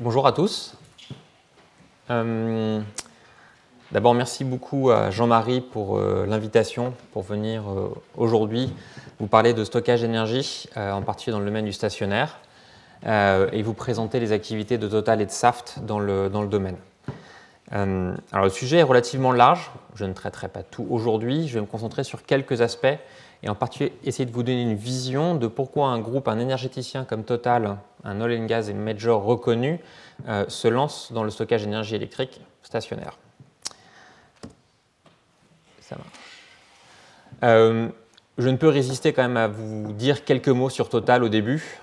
Bonjour à tous. D'abord, merci beaucoup à Jean-Marie pour l'invitation pour venir aujourd'hui vous parler de stockage d'énergie, en particulier dans le domaine du stationnaire, et vous présenter les activités de Total et de Saft dans le domaine. Alors, le sujet est relativement large, je ne traiterai pas tout aujourd'hui, je vais me concentrer sur quelques aspects et en particulier essayer de vous donner une vision de pourquoi un énergéticien comme Total, un oil and gas et major reconnu, se lance dans le stockage d'énergie électrique stationnaire. Ça marche. Je ne peux résister quand même à vous dire quelques mots sur Total au début.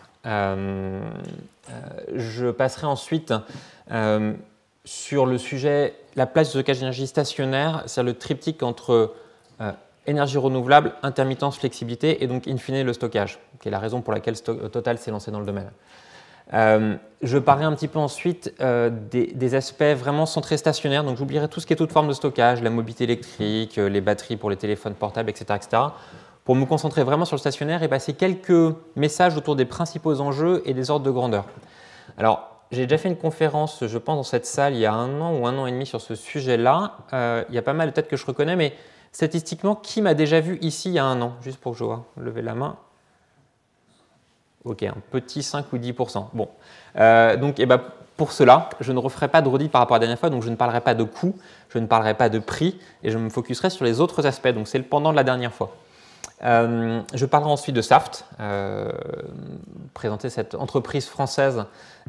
Je passerai ensuite sur le sujet, la place du stockage d'énergie stationnaire, c'est le triptyque entre énergie renouvelable, intermittence, flexibilité et donc in fine le stockage, qui est la raison pour laquelle Total s'est lancé dans le domaine. Je parlerai un petit peu ensuite des aspects vraiment centrés stationnaires, donc j'oublierai tout ce qui est toute forme de stockage, la mobilité électrique, les batteries pour les téléphones portables, etc., pour me concentrer vraiment sur le stationnaire et passer quelques messages autour des principaux enjeux et des ordres de grandeur. Alors, j'ai déjà fait une conférence, je pense, dans cette salle il y a 1 an ou 1 an et demi sur ce sujet-là. Il y a pas mal de têtes que je reconnais, mais statistiquement, qui m'a déjà vu ici il y a 1 an? Juste pour que je vois, levez la main. Ok, un petit 5 ou 10%. Bon, donc pour cela, je ne referai pas de redit par rapport à la dernière fois, donc je ne parlerai pas de coûts, je ne parlerai pas de prix, et je me focuserai sur les autres aspects, donc c'est le pendant de la dernière fois. Je parlerai ensuite de Saft, présenter cette entreprise française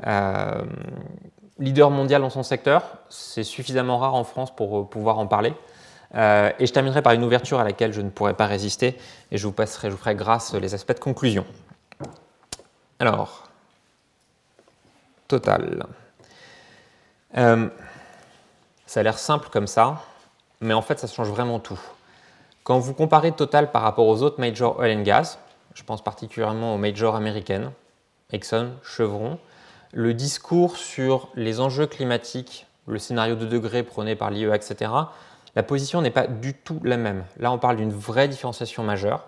leader mondial dans son secteur. C'est suffisamment rare en France pour pouvoir en parler. Et je terminerai par une ouverture à laquelle je ne pourrai pas résister et je vous ferai grâce les aspects de conclusion. Alors, Total. Ça a l'air simple comme ça, mais en fait ça change vraiment tout. Quand vous comparez Total par rapport aux autres majors oil and gas, je pense particulièrement aux majors américaines, Exxon, Chevron, le discours sur les enjeux climatiques, le scénario 2 degrés prôné par l'IEA, etc., la position n'est pas du tout la même. Là, on parle d'une vraie différenciation majeure.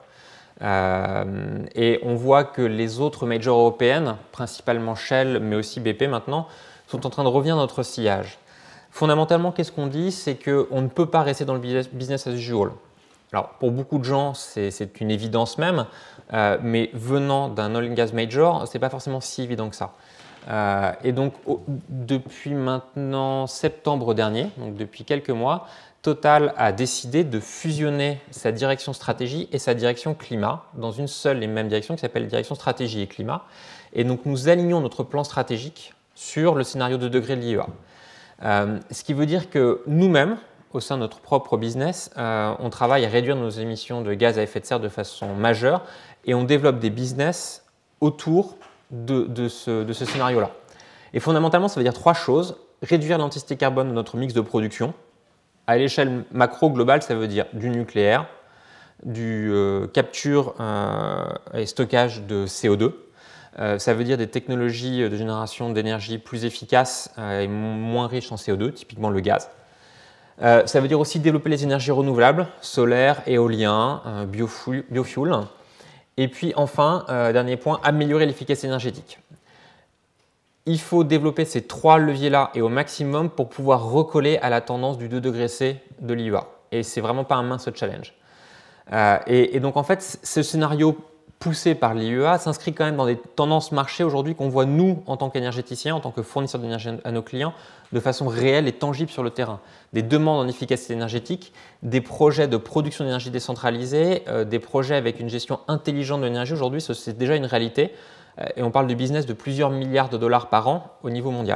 Et on voit que les autres majors européennes, principalement Shell, mais aussi BP maintenant, sont en train de revenir dans notre sillage. Fondamentalement, qu'est-ce qu'on dit? C'est qu'on ne peut pas rester dans le business as usual. Alors, pour beaucoup de gens, c'est une évidence même, mais venant d'un oil and gas major, ce n'est pas forcément si évident que ça. Et donc, depuis maintenant septembre dernier, donc depuis quelques mois, Total a décidé de fusionner sa direction stratégie et sa direction climat dans une seule et même direction qui s'appelle direction stratégie et climat. Et donc, nous alignons notre plan stratégique sur le scénario 2 degrés de l'IEA. Ce qui veut dire que nous-mêmes, au sein de notre propre business, on travaille à réduire nos émissions de gaz à effet de serre de façon majeure et on développe des business autour de ce scénario-là. Et fondamentalement, ça veut dire 3 choses. Réduire l'intensité carbone de notre mix de production. À l'échelle macro globale, ça veut dire du nucléaire, du capture et stockage de CO2. Ça veut dire des technologies de génération d'énergie plus efficaces et moins riches en CO2, typiquement le gaz. Ça veut dire aussi développer les énergies renouvelables, solaire, éolien, biofuel. Et puis enfin, dernier point, améliorer l'efficacité énergétique. Il faut développer ces 3 leviers-là et au maximum pour pouvoir recoller à la tendance du 2 degrés C de l'IEA. Et ce n'est vraiment pas un mince challenge. Et donc en fait, ce scénario poussé par l'IEA s'inscrit quand même dans des tendances marché aujourd'hui qu'on voit nous en tant qu'énergéticiens, en tant que fournisseurs d'énergie à nos clients, de façon réelle et tangible sur le terrain. Des demandes en efficacité énergétique, des projets de production d'énergie décentralisée, des projets avec une gestion intelligente de l'énergie. Aujourd'hui, c'est déjà une réalité. Et on parle de business de plusieurs milliards de dollars par an au niveau mondial.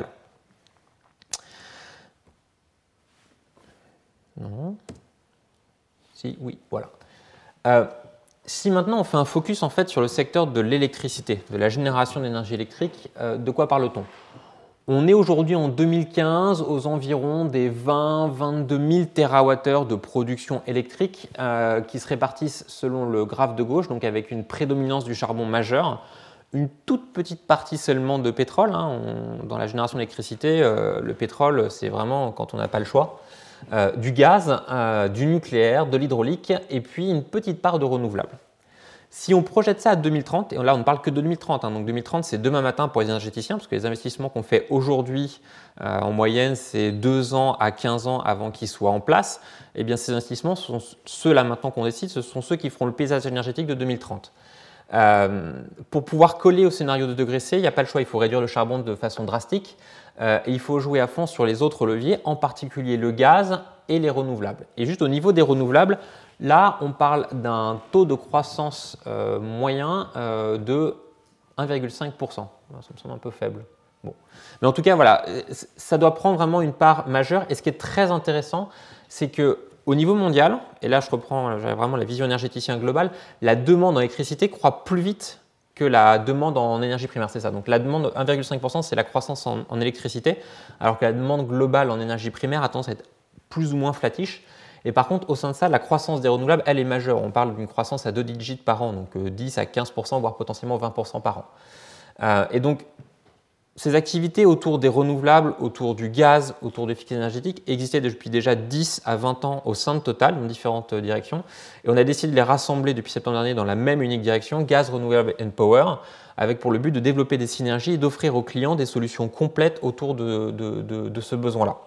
Non. Si, oui, voilà. Si maintenant on fait un focus en fait sur le secteur de l'électricité, de la génération d'énergie électrique, de quoi parle-t-on? On est aujourd'hui en 2015 aux environs des 20-22 000 TWh de production électrique qui se répartissent selon le graphe de gauche, donc avec une prédominance du charbon majeur. Une toute petite partie seulement de pétrole. Dans la génération d'électricité, le pétrole, c'est vraiment quand on n'a pas le choix. Du gaz, du nucléaire, de l'hydraulique et puis une petite part de renouvelable. Si on projette ça à 2030, et là on ne parle que de 2030, hein, donc 2030 c'est demain matin pour les énergéticiens, parce que les investissements qu'on fait aujourd'hui, en moyenne c'est 2 ans à 15 ans avant qu'ils soient en place, et bien ces investissements sont ceux-là maintenant qu'on décide, ce sont ceux qui feront le paysage énergétique de 2030. Pour pouvoir coller au scénario de degré C, il n'y a pas le choix, il faut réduire le charbon de façon drastique, et il faut jouer à fond sur les autres leviers, en particulier le gaz et les renouvelables. Et juste au niveau des renouvelables, là, on parle d'un taux de croissance moyen de 1,5%. Ça me semble un peu faible. Bon. Mais en tout cas, voilà, ça doit prendre vraiment une part majeure. Et ce qui est très intéressant, c'est qu'au niveau mondial, et là je reprends vraiment la vision énergéticien globale, la demande en électricité croît plus vite que la demande en énergie primaire. C'est ça. Donc la demande 1,5%, c'est la croissance en électricité, alors que la demande globale en énergie primaire a tendance à être plus ou moins flattish. Et par contre, au sein de ça, la croissance des renouvelables, elle est majeure. On parle d'une croissance à 2 digits par an, donc 10 à 15%, voire potentiellement 20% par an. Et donc, ces activités autour des renouvelables, autour du gaz, autour de l'efficacité énergétique existaient depuis déjà 10 à 20 ans au sein de Total, dans différentes directions. Et on a décidé de les rassembler depuis septembre dernier dans la même unique direction, Gaz, Renewable and Power, avec pour le but de développer des synergies et d'offrir aux clients des solutions complètes autour de ce besoin-là.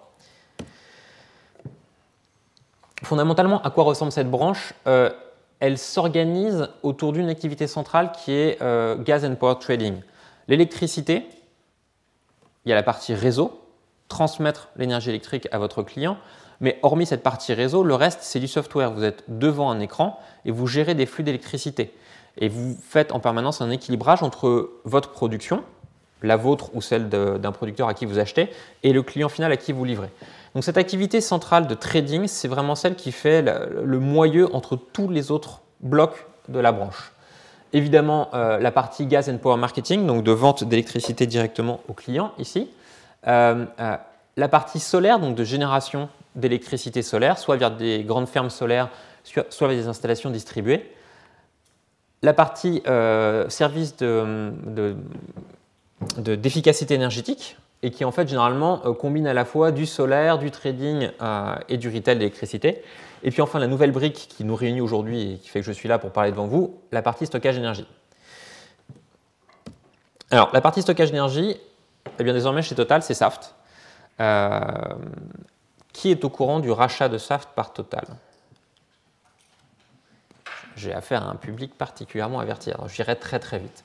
Fondamentalement, à quoi ressemble cette branche ? Elle s'organise autour d'une activité centrale qui est Gas and Power Trading. L'électricité, il y a la partie réseau, transmettre l'énergie électrique à votre client, mais hormis cette partie réseau, le reste c'est du software. Vous êtes devant un écran et vous gérez des flux d'électricité. Et vous faites en permanence un équilibrage entre votre production, la vôtre ou celle d'un producteur à qui vous achetez, et le client final à qui vous livrez. Donc cette activité centrale de trading, c'est vraiment celle qui fait le moyeu entre tous les autres blocs de la branche. Évidemment, la partie Gas and Power Marketing, donc de vente d'électricité directement aux clients ici. La partie solaire, donc de génération d'électricité solaire, soit via des grandes fermes solaires, soit via des installations distribuées. La partie service d'efficacité énergétique, et qui en fait généralement combine à la fois du solaire, du trading et du retail d'électricité. Et puis enfin la nouvelle brique qui nous réunit aujourd'hui et qui fait que je suis là pour parler devant vous, la partie stockage d'énergie. Alors la partie stockage d'énergie, eh bien désormais chez Total c'est Saft. Qui est au courant du rachat de Saft par Total ? J'ai affaire à un public particulièrement averti, alors j'irai très très vite.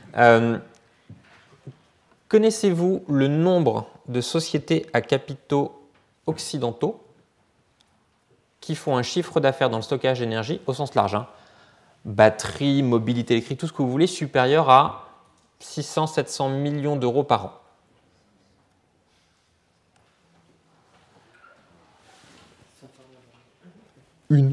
Connaissez-vous le nombre de sociétés à capitaux occidentaux qui font un chiffre d'affaires dans le stockage d'énergie au sens large, hein, batterie, mobilité électrique, tout ce que vous voulez, supérieur à 600-700 millions d'euros par an? Une.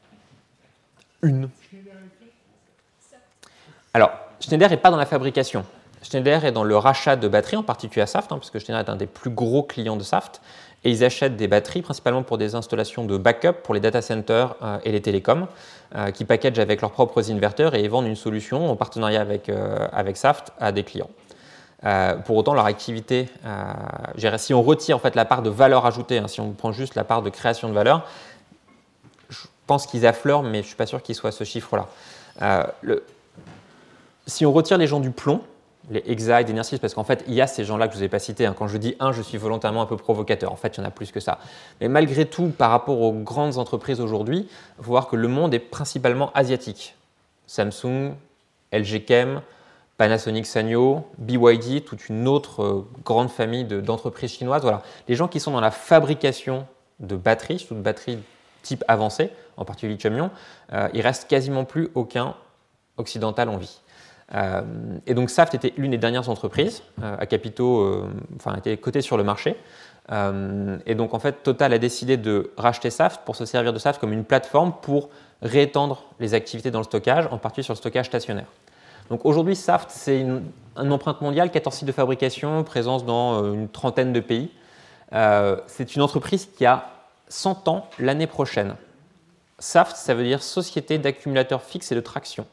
Alors, Schneider n'est pas dans la fabrication. Schneider est dans le rachat de batteries, en particulier à Saft, hein, parce que Schneider est un des plus gros clients de Saft, et ils achètent des batteries principalement pour des installations de backup pour les data centers et les télécoms, qui packagent avec leurs propres inverteurs et vendent une solution en partenariat avec Saft à des clients. Pour autant, leur activité, si on retire en fait la part de valeur ajoutée, hein, si on prend juste la part de création de valeur, je pense qu'ils affleurent, mais je ne suis pas sûr qu'ils soient à ce chiffre-là. Si on retire les gens du plomb, les Exide, Enersys, parce qu'en fait, il y a ces gens-là que je ne vous ai pas cités. Hein. Quand je dis je suis volontairement un peu provocateur. En fait, il y en a plus que ça. Mais malgré tout, par rapport aux grandes entreprises aujourd'hui, il faut voir que le monde est principalement asiatique. Samsung, LG Chem, Panasonic Sanyo, BYD, toute une autre grande famille d'entreprises chinoises. Voilà. Les gens qui sont dans la fabrication de batteries, surtout de batteries type avancé, en particulier lithium-ion, il ne reste quasiment plus aucun occidental en vie. Et donc Saft était l'une des dernières entreprises à capitaux, était cotée sur le marché. Et donc en fait Total a décidé de racheter Saft pour se servir de Saft comme une plateforme pour réétendre les activités dans le stockage, en particulier sur le stockage stationnaire. Donc aujourd'hui Saft c'est une empreinte mondiale, 14 sites de fabrication, présence dans une trentaine de pays. C'est une entreprise qui a 100 ans l'année prochaine. Saft, ça veut dire Société d'accumulateurs fixes et de traction.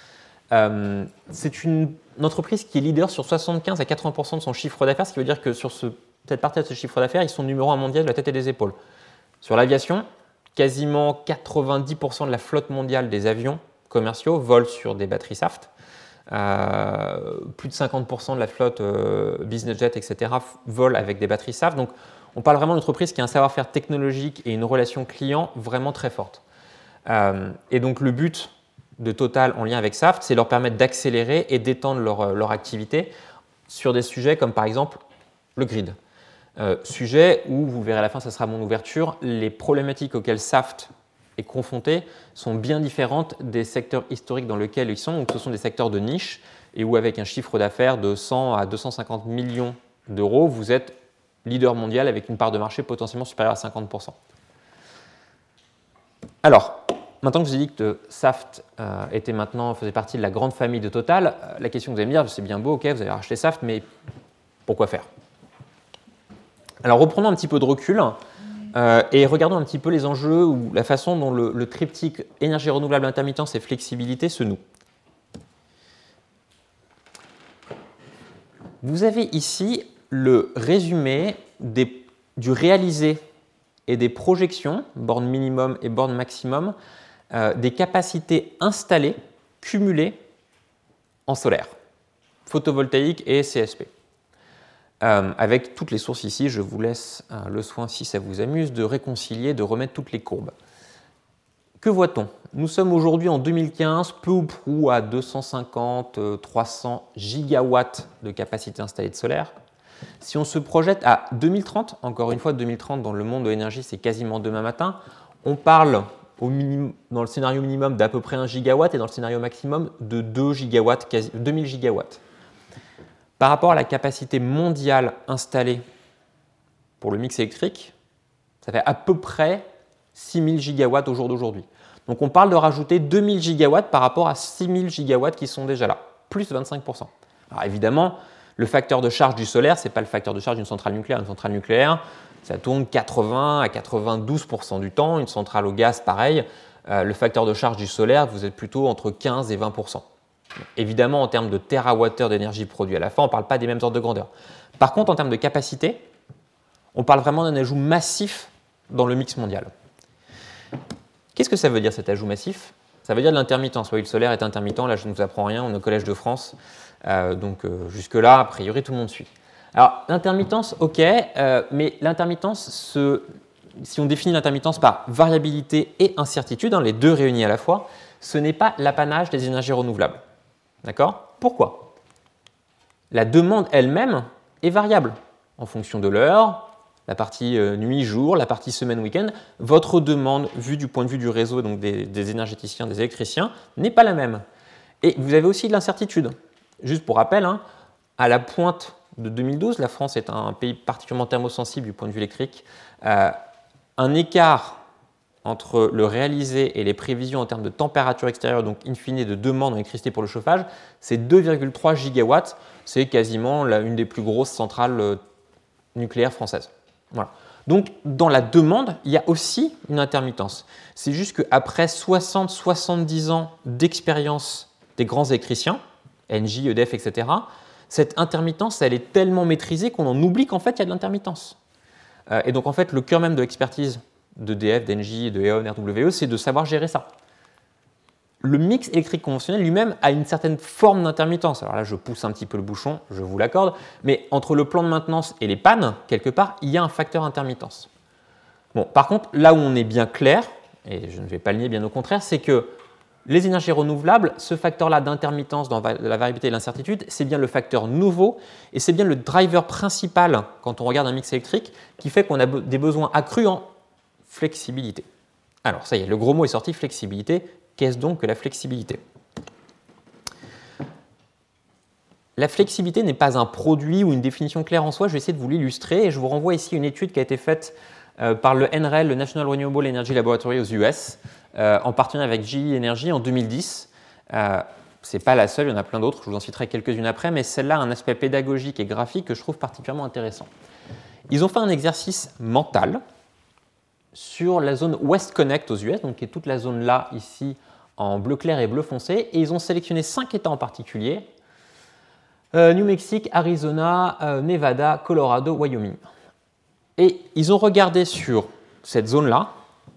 C'est une entreprise qui est leader sur 75 à 80% de son chiffre d'affaires, ce qui veut dire que sur cette partie de ce chiffre d'affaires, ils sont numéro 1 mondial de la tête et des épaules. Sur l'aviation, quasiment 90% de la flotte mondiale des avions commerciaux volent sur des batteries Saft. Plus de 50% de la flotte business jet, etc., volent avec des batteries Saft. Donc, on parle vraiment d'une entreprise qui a un savoir-faire technologique et une relation client vraiment très forte. Et donc, le but de Total en lien avec Saft, c'est leur permettre d'accélérer et d'étendre leur activité sur des sujets comme par exemple le grid. Sujet où, vous verrez à la fin, ça sera mon ouverture, les problématiques auxquelles Saft est confronté sont bien différentes des secteurs historiques dans lesquels ils sont. Donc, ce sont des secteurs de niche et où, avec un chiffre d'affaires de 100 à 250 millions d'euros, vous êtes leader mondial avec une part de marché potentiellement supérieure à 50%. Alors, maintenant que je vous ai dit que Saft faisait partie de la grande famille de Total, la question que vous allez me dire, c'est bien beau, ok, vous avez racheté Saft, mais pourquoi faire? Alors, reprenons un petit peu de recul et regardons un petit peu les enjeux ou la façon dont le triptyque énergie renouvelable, intermittence et flexibilité se noue. Vous avez ici le résumé du réalisé et des projections, borne minimum et borne maximum, des capacités installées, cumulées en solaire, photovoltaïque et CSP. Avec toutes les sources ici, je vous laisse le soin, si ça vous amuse, de réconcilier, de remettre toutes les courbes. Que voit-on? Nous sommes aujourd'hui en 2015, peu ou prou à 250-300 gigawatts de capacité installée de solaire. Si on se projette à 2030, encore une fois 2030 dans le monde de l'énergie, c'est quasiment demain matin, on parle dans le scénario minimum d'à peu près 1 gigawatt et dans le scénario maximum de 2 gigawatts, 2000 gigawatts. Par rapport à la capacité mondiale installée pour le mix électrique, ça fait à peu près 6000 gigawatts au jour d'aujourd'hui. Donc on parle de rajouter 2000 gigawatts par rapport à 6000 gigawatts qui sont déjà là, plus 25%. Alors évidemment, le facteur de charge du solaire, ce n'est pas le facteur de charge d'une centrale nucléaire. Une centrale nucléaire, ça tourne 80 à 92% du temps. Une centrale au gaz, pareil. Le facteur de charge du solaire, vous êtes plutôt entre 15 et 20%. Évidemment, en termes de térawattheure d'énergie produite à la fin, on ne parle pas des mêmes ordres de grandeur. Par contre, en termes de capacité, on parle vraiment d'un ajout massif dans le mix mondial. Qu'est-ce que ça veut dire cet ajout massif? Ça veut dire de l'intermittence. Oui, le solaire est intermittent, là je ne vous apprends rien, on est au Collège de France. Jusque-là, a priori, tout le monde suit. Alors, l'intermittence, ok, mais l'intermittence, si on définit l'intermittence par variabilité et incertitude, les deux réunis à la fois, ce n'est pas l'apanage des énergies renouvelables. D'accord? Pourquoi? La demande elle-même est variable en fonction de l'heure, la partie nuit-jour, la partie semaine-week-end. Votre demande, vue du point de vue du réseau, donc des énergéticiens, des électriciens, n'est pas la même. Et vous avez aussi de l'incertitude. Juste pour rappel, à la pointe de 2012, la France est un pays particulièrement thermosensible du point de vue électrique. Un écart entre le réalisé et les prévisions en termes de température extérieure, donc in fine de demande en électricité pour le chauffage, c'est 2,3 gigawatts. C'est quasiment une des plus grosses centrales nucléaires françaises. Voilà. Donc, dans la demande, il y a aussi une intermittence. C'est juste qu'après 60-70 ans d'expérience des grands électriciens, Engie, EDF, etc., cette intermittence, elle est tellement maîtrisée qu'on en oublie qu'en fait, il y a de l'intermittence. Et donc, en fait, le cœur même de l'expertise d'EDF, d'Engie, de E.ON, RWE, c'est de savoir gérer ça. Le mix électrique conventionnel lui-même a une certaine forme d'intermittence. Alors là, je pousse un petit peu le bouchon, je vous l'accorde, mais entre le plan de maintenance et les pannes, quelque part, il y a un facteur intermittence. Bon, par contre, là où on est bien clair, et je ne vais pas le nier, bien au contraire, c'est que les énergies renouvelables, ce facteur-là d'intermittence dans la variabilité et l'incertitude, c'est bien le facteur nouveau et c'est bien le driver principal quand on regarde un mix électrique qui fait qu'on a des besoins accrus en flexibilité. Alors ça y est, le gros mot est sorti, flexibilité. Qu'est-ce donc que la flexibilité? La flexibilité n'est pas un produit ou une définition claire en soi, je vais essayer de vous l'illustrer et je vous renvoie ici une étude qui a été faite par le NREL, le National Renewable Energy Laboratory aux US, en partenariat avec GE Energy en 2010. Ce n'est pas la seule, il y en a plein d'autres, je vous en citerai quelques-unes après, mais celle-là a un aspect pédagogique et graphique que je trouve particulièrement intéressant. Ils ont fait un exercice mental sur la zone West Connect aux US, donc qui est toute la zone là, ici, en bleu clair et bleu foncé, et ils ont sélectionné 5 États en particulier, New Mexico, Arizona, Nevada, Colorado, Wyoming. Et ils ont regardé sur cette zone-là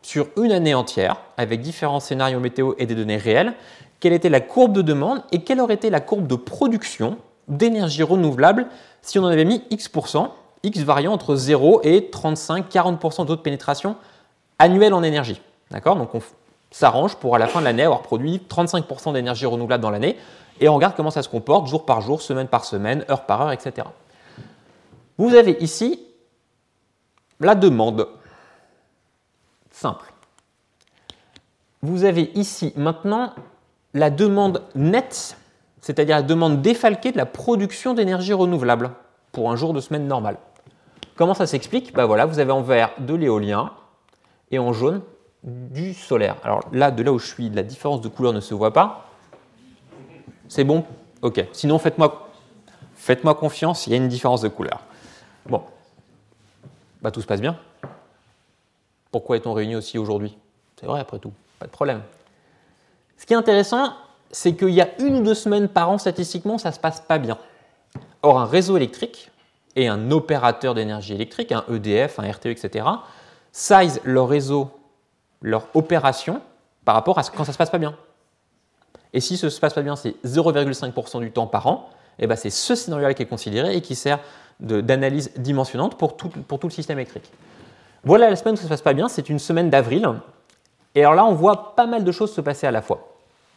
sur une année entière, avec différents scénarios météo et des données réelles, quelle était la courbe de demande et quelle aurait été la courbe de production d'énergie renouvelable si on en avait mis X%, X variant entre 0 et 35-40% de taux de pénétration annuel en énergie. D'accord? Donc on s'arrange pour à la fin de l'année avoir produit 35% d'énergie renouvelable dans l'année et on regarde comment ça se comporte jour par jour, semaine par semaine, heure par heure, etc. Vous avez ici la demande. Simple. Vous avez ici maintenant la demande nette, c'est-à-dire la demande défalquée de la production d'énergie renouvelable pour un jour de semaine normal. Comment ça s'explique? Ben voilà, vous avez en vert de l'éolien et en jaune du solaire. Alors là, de là où je suis, la différence de couleur ne se voit pas. C'est bon? Ok. Sinon, faites-moi confiance, il y a une différence de couleur. Bon. Bah, tout se passe bien. Pourquoi est-on réunis aussi aujourd'hui? C'est vrai, après tout, pas de problème. Ce qui est intéressant, c'est qu'il y a 1 ou 2 semaines par an, statistiquement, ça ne se passe pas bien. Or, un réseau électrique et un opérateur d'énergie électrique, un EDF, un RTE, etc., size leur réseau, leur opération, par rapport à quand ça ne se passe pas bien. Et si ça ne se passe pas bien, c'est 0,5% du temps par an, et ben c'est ce scénario-là qui est considéré et qui sert d'analyse dimensionnante pour tout le système électrique. Voilà la semaine où ça ne se passe pas bien, c'est une semaine d'avril. Et alors là, on voit pas mal de choses se passer à la fois.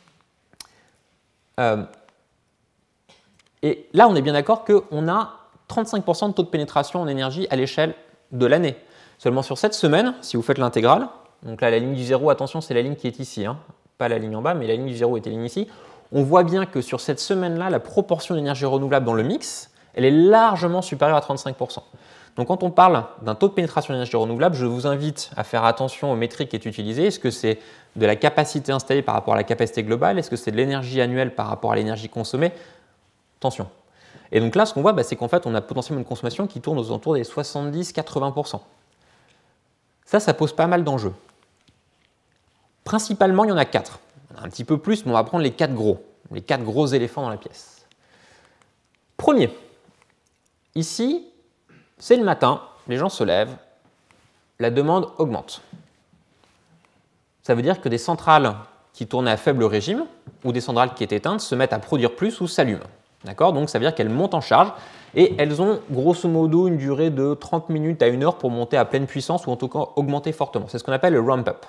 Et là, on est bien d'accord qu'on a 35% de taux de pénétration en énergie à l'échelle de l'année. Seulement sur cette semaine, si vous faites l'intégrale, donc là, la ligne du 0, attention, c'est la ligne qui est ici, hein, pas la ligne en bas, mais la ligne du 0 était la ligne ici. On voit bien que sur cette semaine-là, la proportion d'énergie renouvelable dans le mix, elle est largement supérieure à 35%. Donc quand on parle d'un taux de pénétration d'énergie renouvelable, je vous invite à faire attention aux métriques qui est utilisées. Est-ce que c'est de la capacité installée par rapport à la capacité globale? Est-ce que c'est de l'énergie annuelle par rapport à l'énergie consommée? Attention. Et donc là, ce qu'on voit, c'est qu'en fait, on a potentiellement une consommation qui tourne aux alentours des 70-80%. Ça pose pas mal d'enjeux. Principalement, il y en a 4. Il y en a un petit peu plus, mais on va prendre les 4 gros éléphants dans la pièce. Premier, ici, c'est le matin, les gens se lèvent, la demande augmente. Ça veut dire que des centrales qui tournaient à faible régime ou des centrales qui étaient éteintes se mettent à produire plus ou s'allument. D'accord? Donc ça veut dire qu'elles montent en charge et elles ont grosso modo une durée de 30 minutes à 1 heure pour monter à pleine puissance ou en tout cas augmenter fortement. C'est ce qu'on appelle le ramp-up.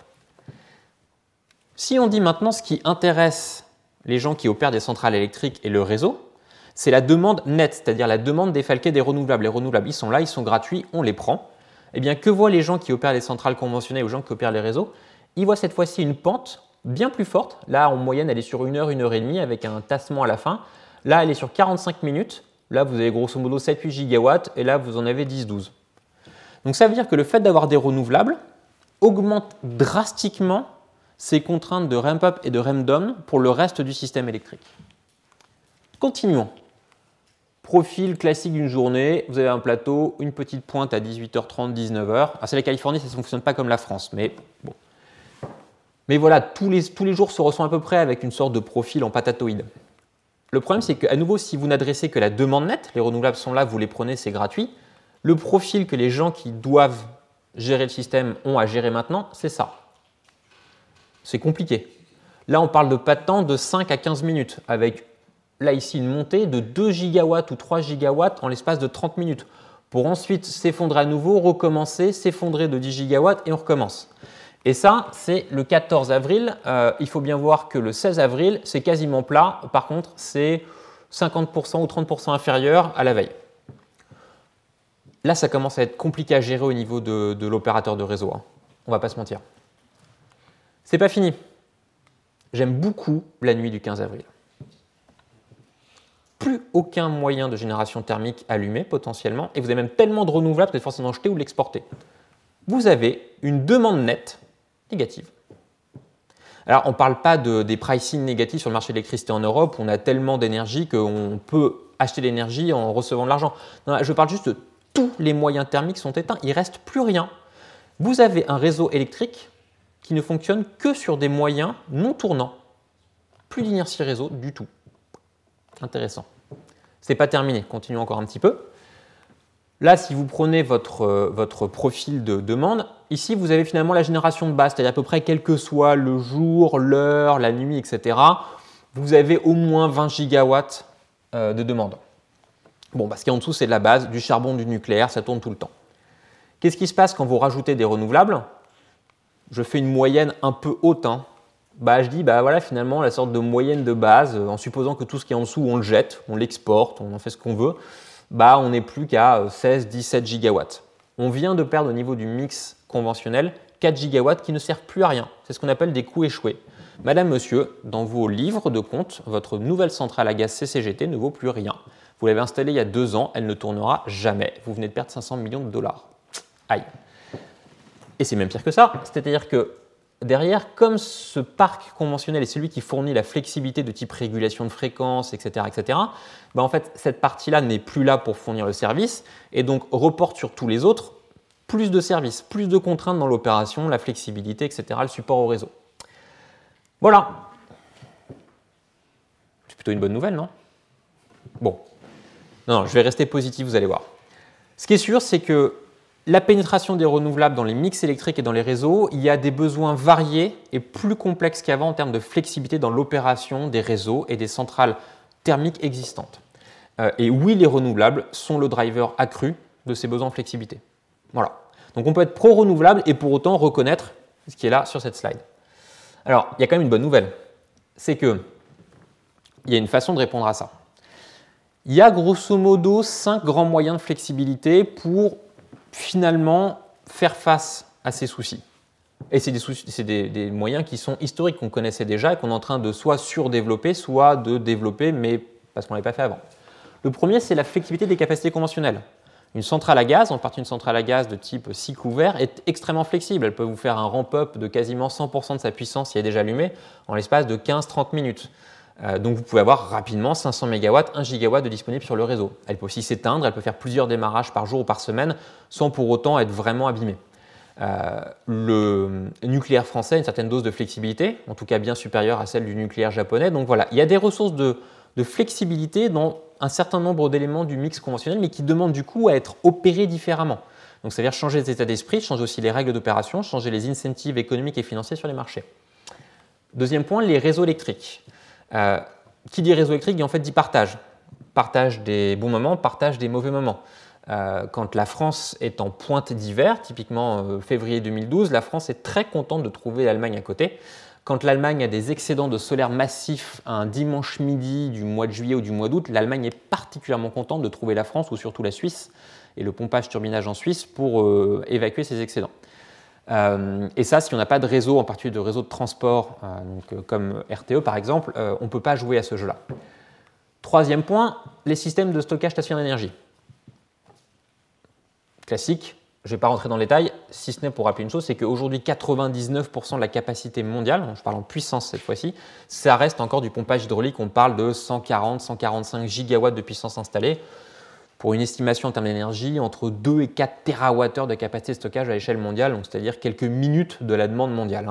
Si on dit maintenant ce qui intéresse les gens qui opèrent des centrales électriques et le réseau, c'est la demande nette, c'est-à-dire la demande défalquée des renouvelables. Les renouvelables, ils sont là, ils sont gratuits, on les prend. Eh bien, que voient les gens qui opèrent les centrales conventionnelles ou les gens qui opèrent les réseaux? Ils voient cette fois-ci une pente bien plus forte. Là, en moyenne, elle est sur 1 heure, 1 heure et demie avec un tassement à la fin. Là, elle est sur 45 minutes. Là, vous avez grosso modo 7-8 gigawatts et là, vous en avez 10-12. Donc, ça veut dire que le fait d'avoir des renouvelables augmente drastiquement ces contraintes de ramp-up et de ramp-down pour le reste du système électrique. Continuons. Profil classique d'une journée, vous avez un plateau, une petite pointe à 18h30, 19h. Ah, c'est la Californie, ça ne fonctionne pas comme la France, mais bon. Mais voilà, tous les jours se ressemblent à peu près avec une sorte de profil en patatoïde. Le problème, c'est qu'à nouveau, si vous n'adressez que la demande nette, les renouvelables sont là, vous les prenez, c'est gratuit. Le profil que les gens qui doivent gérer le système ont à gérer maintenant, c'est ça. C'est compliqué. Là, on parle de pas de temps de 5 à 15 minutes, avec là ici une montée de 2 gigawatts ou 3 gigawatts en l'espace de 30 minutes, pour ensuite s'effondrer à nouveau, recommencer, s'effondrer de 10 gigawatts et on recommence. Et ça, c'est le 14 avril. Il faut bien voir que le 16 avril, c'est quasiment plat. Par contre, c'est 50% ou 30% inférieur à la veille. Là, ça commence à être compliqué à gérer au niveau de l'opérateur de réseau. Hein. On ne va pas se mentir. C'est pas fini. J'aime beaucoup la nuit du 15 avril. Plus aucun moyen de génération thermique allumé potentiellement, et vous avez même tellement de renouvelables que vous êtes forcément jeter ou l'exporter. Vous avez une demande nette négative. Alors, on ne parle pas des pricing négatifs sur le marché de l'électricité en Europe, où on a tellement d'énergie qu'on peut acheter l'énergie en recevant de l'argent. Non, je parle juste de tous les moyens thermiques sont éteints, il ne reste plus rien. Vous avez un réseau électrique qui ne fonctionne que sur des moyens non tournants. Plus d'inertie réseau du tout. Intéressant. Ce n'est pas terminé, continuons encore un petit peu. Là, si vous prenez votre profil de demande, ici, vous avez finalement la génération de base, c'est-à-dire à peu près quel que soit le jour, l'heure, la nuit, etc., vous avez au moins 20 gigawatts de demande. Bon, ce qui est en dessous, c'est de la base, du charbon, du nucléaire, ça tourne tout le temps. Qu'est-ce qui se passe quand vous rajoutez des renouvelables? Je fais une moyenne un peu haute. Je dis, voilà, finalement, la sorte de moyenne de base, en supposant que tout ce qui est en dessous, on le jette, on l'exporte, on en fait ce qu'on veut, on n'est plus qu'à 16-17 gigawatts. On vient de perdre au niveau du mix conventionnel 4 gigawatts qui ne servent plus à rien. C'est ce qu'on appelle des coûts échoués. Madame, monsieur, dans vos livres de compte, votre nouvelle centrale à gaz CCGT ne vaut plus rien. Vous l'avez installée il y a 2 ans, elle ne tournera jamais. Vous venez de perdre 500 millions de dollars. Aïe. Et c'est même pire que ça, c'est-à-dire que derrière, comme ce parc conventionnel est celui qui fournit la flexibilité de type régulation de fréquence, etc., en fait, cette partie-là n'est plus là pour fournir le service et donc reporte sur tous les autres plus de services, plus de contraintes dans l'opération, la flexibilité, etc., le support au réseau. Voilà. C'est plutôt une bonne nouvelle, non? Bon. Non, je vais rester positif, vous allez voir. Ce qui est sûr, c'est que la pénétration des renouvelables dans les mix électriques et dans les réseaux, il y a des besoins variés et plus complexes qu'avant en termes de flexibilité dans l'opération des réseaux et des centrales thermiques existantes. Et oui, les renouvelables sont le driver accru de ces besoins en flexibilité. Voilà. Donc on peut être pro-renouvelable et pour autant reconnaître ce qui est là sur cette slide. Alors, il y a quand même une bonne nouvelle. C'est qu'il y a une façon de répondre à ça. Il y a grosso modo 5 grands moyens de flexibilité pour finalement faire face à ces soucis. Et c'est des moyens qui sont historiques, qu'on connaissait déjà et qu'on est en train de soit surdévelopper, soit de développer, mais parce qu'on ne l'avait pas fait avant. Le premier, c'est la flexibilité des capacités conventionnelles. Une centrale à gaz, en partie une centrale à gaz de type cycle ouvert, est extrêmement flexible. Elle peut vous faire un ramp-up de quasiment 100% de sa puissance si elle est déjà allumée en l'espace de 15-30 minutes. Donc vous pouvez avoir rapidement 500 MW, 1 GW de disponible sur le réseau. Elle peut aussi s'éteindre, elle peut faire plusieurs démarrages par jour ou par semaine sans pour autant être vraiment abîmée. Le nucléaire français a une certaine dose de flexibilité, en tout cas bien supérieure à celle du nucléaire japonais. Donc voilà, il y a des ressources de flexibilité dans un certain nombre d'éléments du mix conventionnel, mais qui demandent du coup à être opérés différemment. Donc ça veut dire changer les états d'esprit, changer aussi les règles d'opération, changer les incentives économiques et financiers sur les marchés. Deuxième point, les réseaux électriques. Qui dit réseau électrique, en fait dit partage. Partage des bons moments, partage des mauvais moments. Quand la France est en pointe d'hiver, typiquement février 2012, la France est très contente de trouver l'Allemagne à côté. Quand l'Allemagne a des excédents de solaire massifs un dimanche midi du mois de juillet ou du mois d'août, l'Allemagne est particulièrement contente de trouver la France ou surtout la Suisse et le pompage-turbinage en Suisse pour évacuer ces excédents. Et ça, si on n'a pas de réseau, en particulier de réseau de transport, comme RTE par exemple, on ne peut pas jouer à ce jeu-là. Troisième point, les systèmes de stockage stationnaire d'énergie. Classique, je ne vais pas rentrer dans le détail, si ce n'est pour rappeler une chose, c'est qu'aujourd'hui 99% de la capacité mondiale, je parle en puissance cette fois-ci, ça reste encore du pompage hydraulique, on parle de 140-145 gigawatts de puissance installée, pour une estimation en termes d'énergie, entre 2 et 4 TWh de capacité de stockage à l'échelle mondiale, donc c'est-à-dire quelques minutes de la demande mondiale.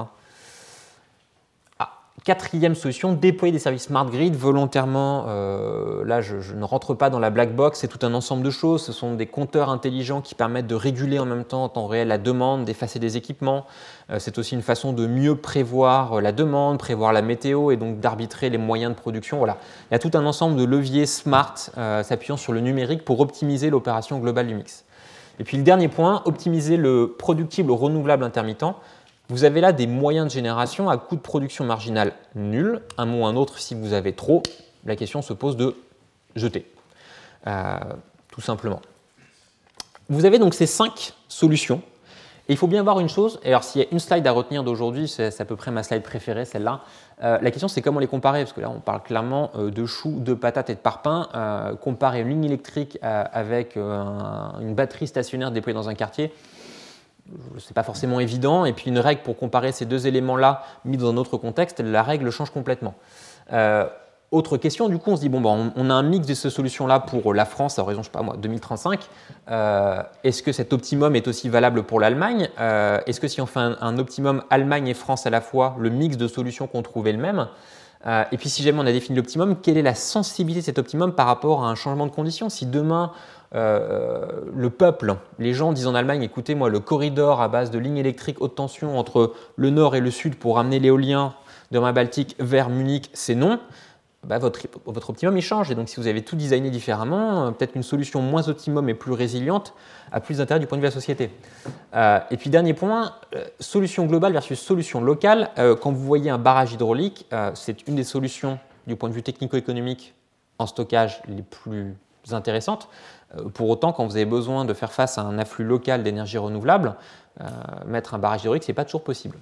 Quatrième solution, déployer des services smart grid volontairement. Là, je ne rentre pas dans la black box, c'est tout un ensemble de choses. Ce sont des compteurs intelligents qui permettent de réguler en même temps en temps réel la demande, d'effacer des équipements. C'est aussi une façon de mieux prévoir la demande, prévoir la météo et donc d'arbitrer les moyens de production. Voilà. Il y a tout un ensemble de leviers smart s'appuyant sur le numérique pour optimiser l'opération globale du mix. Et puis le dernier point, optimiser le productible renouvelable intermittent. Vous avez là des moyens de génération à coût de production marginal nul. Un mot ou un autre, si vous avez trop, la question se pose de jeter, tout simplement. Vous avez donc ces 5 solutions. Et il faut bien voir une chose, et alors s'il y a une slide à retenir d'aujourd'hui, c'est à peu près ma slide préférée, celle-là. La question c'est comment les comparer, parce que là on parle clairement de choux, de patates et de parpaings. Comparer une ligne électrique avec une batterie stationnaire déployée dans un quartier, ce n'est pas forcément évident. Et puis une règle pour comparer ces deux éléments-là mis dans un autre contexte, la règle change complètement. Autre question, du coup, on se dit, on a un mix de ces solutions-là pour la France à horizon, 2035. Est-ce que cet optimum est aussi valable pour l'Allemagne? Est-ce que si on fait un optimum Allemagne et France à la fois, le mix de solutions qu'on trouve est le même? Et puis si jamais on a défini l'optimum, quelle est la sensibilité de cet optimum par rapport à un changement de conditions? Si demain, le peuple, les gens disent en Allemagne, écoutez, moi, le corridor à base de lignes électriques haute tension entre le nord et le sud pour ramener l'éolien de la Baltique vers Munich, c'est non. Bah, votre optimum il change. Et donc, si vous avez tout designé différemment, peut-être qu'une solution moins optimum et plus résiliente a plus d'intérêt du point de vue de la société. Et puis, dernier point, solution globale versus solution locale. Quand vous voyez un barrage hydraulique, c'est une des solutions du point de vue technico-économique en stockage les plus intéressantes. Pour autant, quand vous avez besoin de faire face à un afflux local d'énergie renouvelable, mettre un barrage hydraulique, ce n'est pas toujours possible.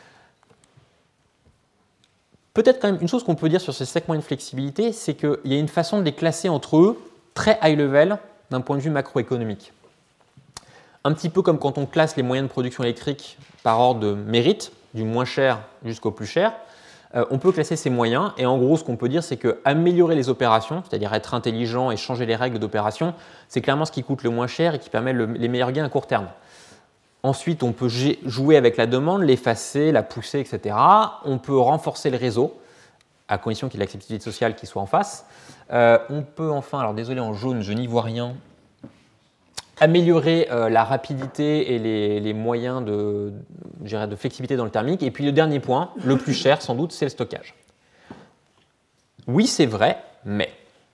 Peut-être quand même une chose qu'on peut dire sur ces 5 moyens de flexibilité, c'est qu'il y a une façon de les classer entre eux très high level d'un point de vue macroéconomique. Un petit peu comme quand on classe les moyens de production électrique par ordre de mérite, du moins cher jusqu'au plus cher, on peut classer ces moyens et en gros ce qu'on peut dire c'est qu'améliorer les opérations, c'est-à-dire être intelligent et changer les règles d'opération, c'est clairement ce qui coûte le moins cher et qui permet les meilleurs gains à court terme. Ensuite, on peut jouer avec la demande, l'effacer, la pousser, etc. On peut renforcer le réseau, à condition qu'il y ait l'acceptabilité sociale qui soit en face. On peut enfin, alors désolé en jaune, je n'y vois rien, améliorer la rapidité et les moyens de flexibilité dans le thermique. Et puis le dernier point, le plus cher sans doute, c'est le stockage. Oui, c'est vrai, mais...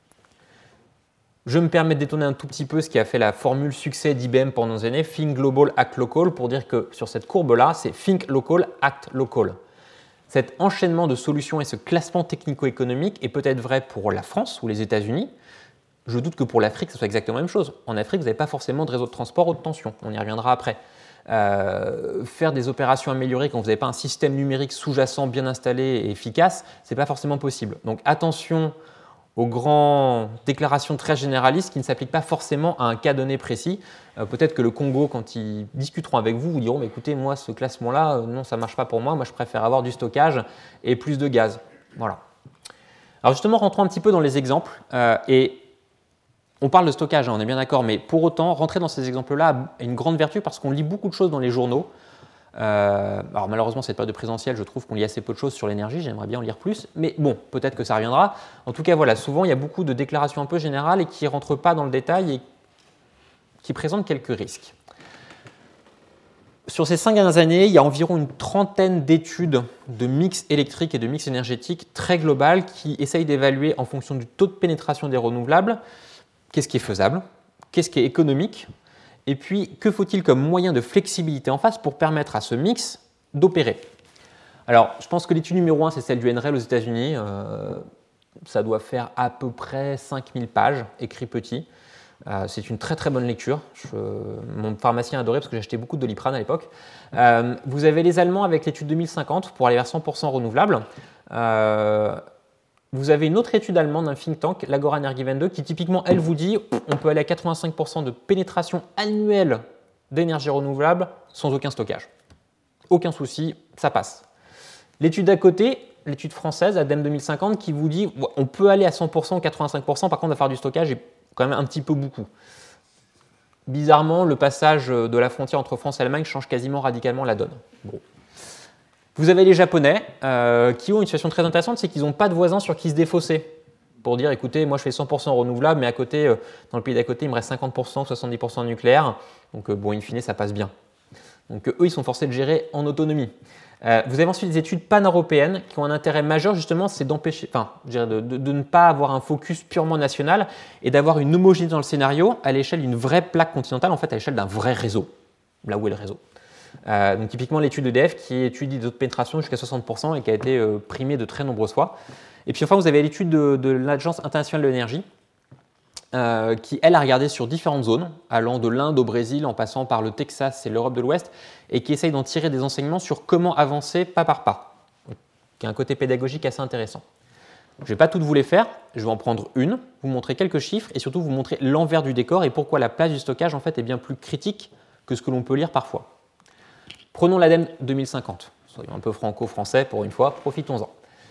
Je me permets de détonner un tout petit peu ce qui a fait la formule succès d'IBM pendant des années, Think Global, Act Local, pour dire que sur cette courbe-là, c'est Think Local, Act Local. Cet enchaînement de solutions et ce classement technico-économique est peut-être vrai pour la France ou les États-Unis. Je doute que pour l'Afrique, ce soit exactement la même chose. En Afrique, vous n'avez pas forcément de réseau de transport haute tension. On y reviendra après. Faire des opérations améliorées quand vous n'avez pas un système numérique sous-jacent bien installé et efficace, ce n'est pas forcément possible. Donc attention aux grandes déclarations très généralistes qui ne s'appliquent pas forcément à un cas donné précis. Peut-être que le Congo, quand ils discuteront avec vous, vous diront mais écoutez, moi, ce classement-là, non, ça ne marche pas pour moi. Moi, je préfère avoir du stockage et plus de gaz. Voilà. Alors justement, rentrons un petit peu dans les exemples. Et on parle de stockage, hein, on est bien d'accord, mais pour autant, rentrer dans ces exemples-là a une grande vertu parce qu'on lit beaucoup de choses dans les journaux. Alors malheureusement, cette période de présentiel, je trouve qu'on lit assez peu de choses sur l'énergie, j'aimerais bien en lire plus, mais bon, peut-être que ça reviendra. En tout cas, voilà, souvent, il y a beaucoup de déclarations un peu générales et qui ne rentrent pas dans le détail et qui présentent quelques risques. Sur ces 5 dernières années, il y a environ une trentaine d'études de mix électrique et de mix énergétique très globales qui essayent d'évaluer en fonction du taux de pénétration des renouvelables qu'est-ce qui est faisable, qu'est-ce qui est économique, et puis que faut-il comme moyen de flexibilité en face pour permettre à ce mix d'opérer. Alors, je pense que l'étude numéro 1, c'est celle du NREL aux États-Unis. Ça doit faire à peu près 5000 pages, écrit petit. C'est une très très bonne lecture. Mon pharmacien adorait parce que j'achetais beaucoup de Doliprane à l'époque. Vous avez les Allemands avec l'étude 2050 pour aller vers 100% renouvelable. Vous avez une autre étude allemande d'un think tank, l'Agora Energie 22, qui typiquement, elle vous dit on peut aller à 85% de pénétration annuelle d'énergie renouvelable sans aucun stockage. Aucun souci, ça passe. L'étude d'à côté, l'étude française, ADEME 2050, qui vous dit on peut aller à 100% ou 85%, par contre, on va faire du stockage et quand même un petit peu beaucoup. Bizarrement, le passage de la frontière entre France et Allemagne change quasiment radicalement la donne. Bon. Vous avez les Japonais qui ont une situation très intéressante, c'est qu'ils n'ont pas de voisins sur qui se défausser. Pour dire, écoutez, moi je fais 100% renouvelable, mais à côté, dans le pays d'à côté, il me reste 50%, 70% nucléaire. Donc bon, in fine, ça passe bien. Donc eux, ils sont forcés de gérer en autonomie. Vous avez ensuite des études pan-européennes qui ont un intérêt majeur, justement, c'est d'empêcher, de ne pas avoir un focus purement national et d'avoir une homogénéité dans le scénario à l'échelle d'une vraie plaque continentale, en fait à l'échelle d'un vrai réseau, là où est le réseau. Donc typiquement l'étude d'EDF qui étudie des taux de pénétration jusqu'à 60% et qui a été primée de très nombreuses fois. Et puis enfin vous avez l'étude de l'Agence internationale de l'énergie qui elle a regardé sur différentes zones allant de l'Inde au Brésil en passant par le Texas et l'Europe de l'Ouest et qui essaye d'en tirer des enseignements sur comment avancer pas par pas, qui a un côté pédagogique assez intéressant. Je ne vais pas toutes vous les faire, je vais en prendre une, vous montrer quelques chiffres et surtout vous montrer l'envers du décor et pourquoi la place du stockage en fait est bien plus critique que ce que l'on peut lire parfois. Prenons l'ADEME 2050, soyons un peu franco-français pour une fois, profitons-en.